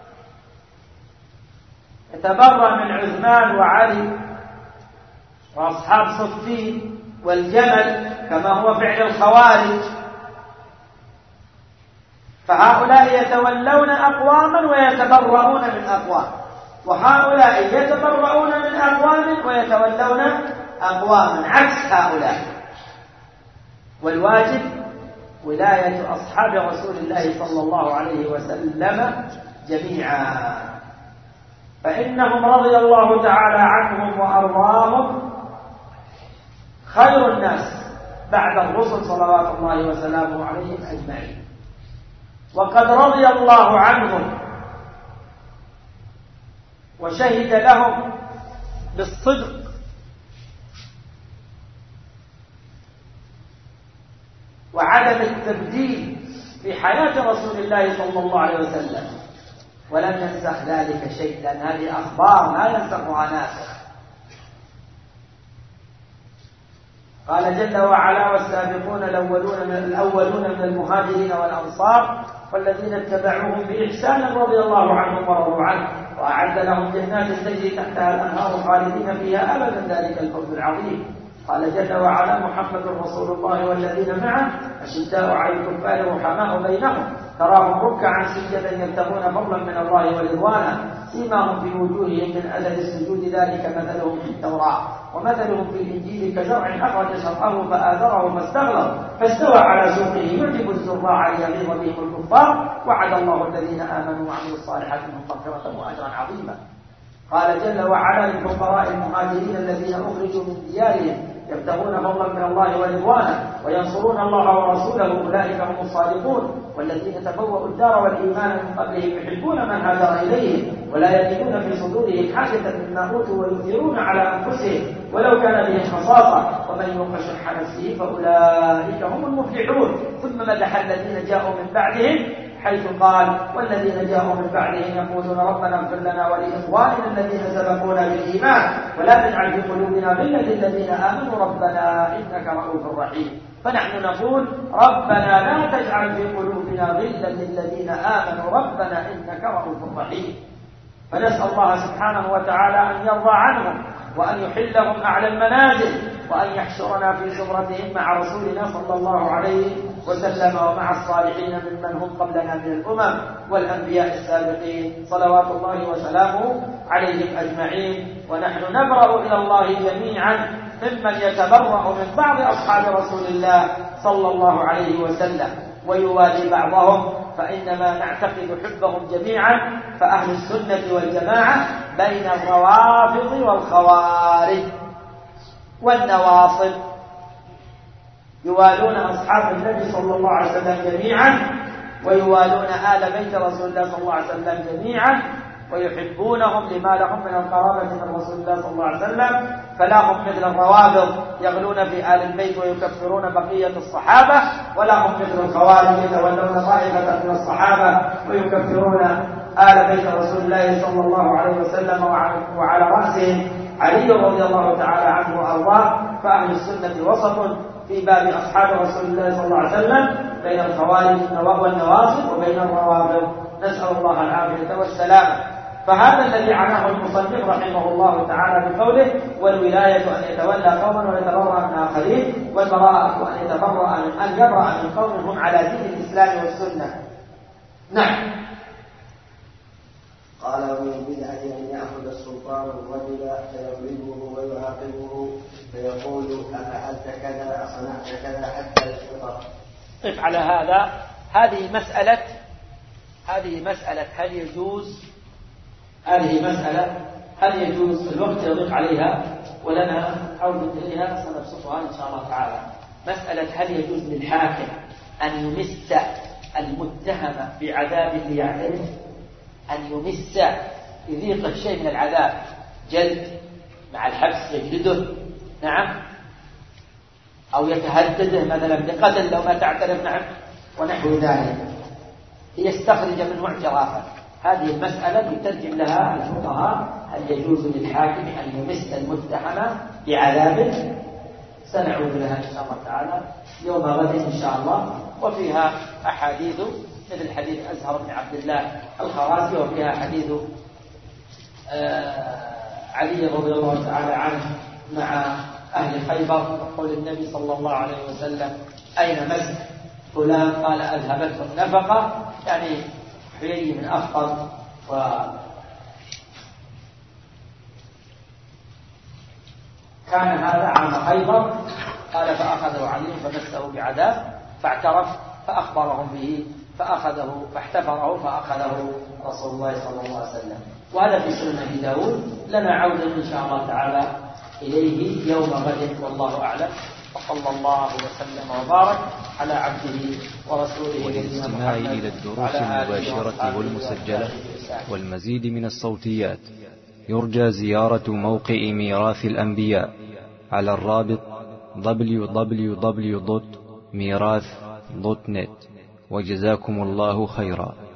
يتبرأ من عثمان وعلي وأصحاب صفين والجمل، كما هو فعل الخوارج. فهؤلاء يتولون أقواما ويتبرؤون من أقوام، وهؤلاء يتبرؤون من أقوام ويتولون أقواما عكس هؤلاء. والواجب ولاية أصحاب رسول الله صلى الله عليه وسلم جميعا، فإنهم رضي الله تعالى عنهم وأرضاهم خير الناس بعد الرسل صلوات الله وسلامه عليهم أجمعين. وقد رضي الله عنهم وشهد لهم بالصدق وعدم التبديل في حياة رسول الله صلى الله عليه وسلم، ولم ينسخ ذلك شيء، لأن هذه أخبار لا ينسخها ناسخ. قال جل وعلا: والسابقون الأولون من المهاجرين والأنصار والذين اتبعوهم بإحسان رضي الله عنهم ورضوا عنه وأعد لهم جنات تجري تحتها الأنهار خالدين فيها أبدا، ذلك الفوز العظيم. قال جل وعلا: محمد رسول الله والذين معه أشداء على الكفار رحماء بينهم تراهم ركعا سجدا يبتغون فضلا من الله ورضوانا سيماهم في وجوههم من أثر السجود ذلك مثلهم في التوراة ومثلهم في الإنجيل كزرع أخرج شطأه فآزره فاستغلظ فاستوى على سوقه يعجب الزراع ليغيظ بهم الكفار وعد الله الذين آمنوا وعملوا الصالحات مغفرة وأجرا عظيما. قال جل وعلا: للفقراء المهاجرين الذين أخرجوا من ديارهم يبتغون فضلا من الله ورضوانا وينصرون الله ورسوله أولئك هم الصادقون والذين تبوأوا الدار والإيمان من قبلهم يحبون من هاجر إليهم ولا يجدون في صدورهم حاجة مما أوتوا ويؤثرون على أنفسهم ولو كان بهم خصاصة ومن يوق شح نفسه فأولئك هم المفلحون. ثم مدح الذين جاءوا من بعدهم حيث قال: والذين جاءوا من بعدهم يقولون ربنا اغفر لنا ولإخواننا الذين سبقونا بالإيمان ولا تجعل في قلوبنا غلا للذين آمنوا ربنا إنك رؤوف رحيم. فنحن نقول: ربنا لا تجعل في قلوبنا غلا للذين آمنوا ربنا إنك رؤوف رحيم. فنسأل الله سبحانه وتعالى أن يرضى عنهم وأن يحلهم أعلى المنازل وأن يحشرنا في زمرتهم مع رسولنا صلى الله عليه وسلم ومع الصالحين ممن هم قبلنا من الأمم والأنبياء السابقين صلوات الله وسلامه عليهم أجمعين. ونحن نبرأ إلى الله جميعا ممن يتبرأ من بعض أصحاب رسول الله صلى الله عليه وسلم، ويوالي بعضهم، فإنما نعتقد حبهم جميعا. فأهل السنة والجماعة بين الروافض والخوارج والنواصب، يوالون أصحاب النبي صلى الله عليه وسلم جميعا، ويوالون آل بيت رسول الله صلى الله عليه وسلم جميعا، ويحبونهم لما لهم من القرابة من رسول الله صلى الله عليه وسلم. فلا هم مثل الروافض يغلون في آل البيت ويكفرون بقية الصحابة، ولا هم مثل الخوارج يتولون طائفة من الصحابة ويكفرون آل بيت رسول الله صلى الله عليه وسلم، وعلى رأسهم علي رضي الله تعالى عنه وأرضاه. فأهل السنة وسط في باب أصحاب رسول الله صلى الله عليه وسلم بين الخوارج والنواصب وبين الروافض، نسأل الله العافية والسلامة. فهذا الذي عناه المصنف رحمه الله تعالى بقوله: والولاية أن يتولى قوما ويتبرأ من آخرين، والبراءة أن يبرأ من قوم هم على دين الإسلام والسنة. نعم. قال: ومن البدعة أن يأخذ السلطان الرجل فيضربه ويعاقبه فيقول: أفعلت كذا أصنعت كذا حتى يسقط. قف على هذا. هذه مسألة هل يجوز الوقت يضيق عليها ولنا عودة إليها سنبسطها إن شاء الله تعالى. مسألة هل يجوز للحاكم أن يمس المتهم بعذاب ليعترف، أن يمس يذيق شيء من العذاب، جلد مع الحبس يجلده، نعم، أو يتهدده مثلا بقتل لو ما تعترف، نعم، ونحو ذلك، يستخرج منه اعترافا. هذه المسألة يترجم لها الفقهاء: هل يجوز للحاكم أن يمس المتهم بعذاب؟ سنعود لها إن شاء الله تعالى يوم غد إن شاء الله. وفيها أحاديث مثل حديث أزهر بن عبد الله الخراسي، وفيها حديث علي رضي الله تعالى عنه مع أهل خيبر، وقول النبي صلى الله عليه وسلم: أين مس فلان؟ قال: أذهبته النفقة، يعني حيي من أخطر. كان هذا عام خيبر. قال: فأخذه علي فمسه بعذاب فاعترف فأخبرهم به فاحتفره فأخذه رسول الله صلى الله عليه وسلم. وهذا في سنن أبي داود. لنا عودة إن شاء الله تعالى إليه يوم غد، والله أعلم. وصلى الله وسلم وبارك على عبده ورسوله. والاستماع إلى الدروس المباشرة والمسجلة والمزيد من الصوتيات يرجى زيارة موقع ميراث الأنبياء على الرابط www.mirath.net. وجزاكم الله خيرا.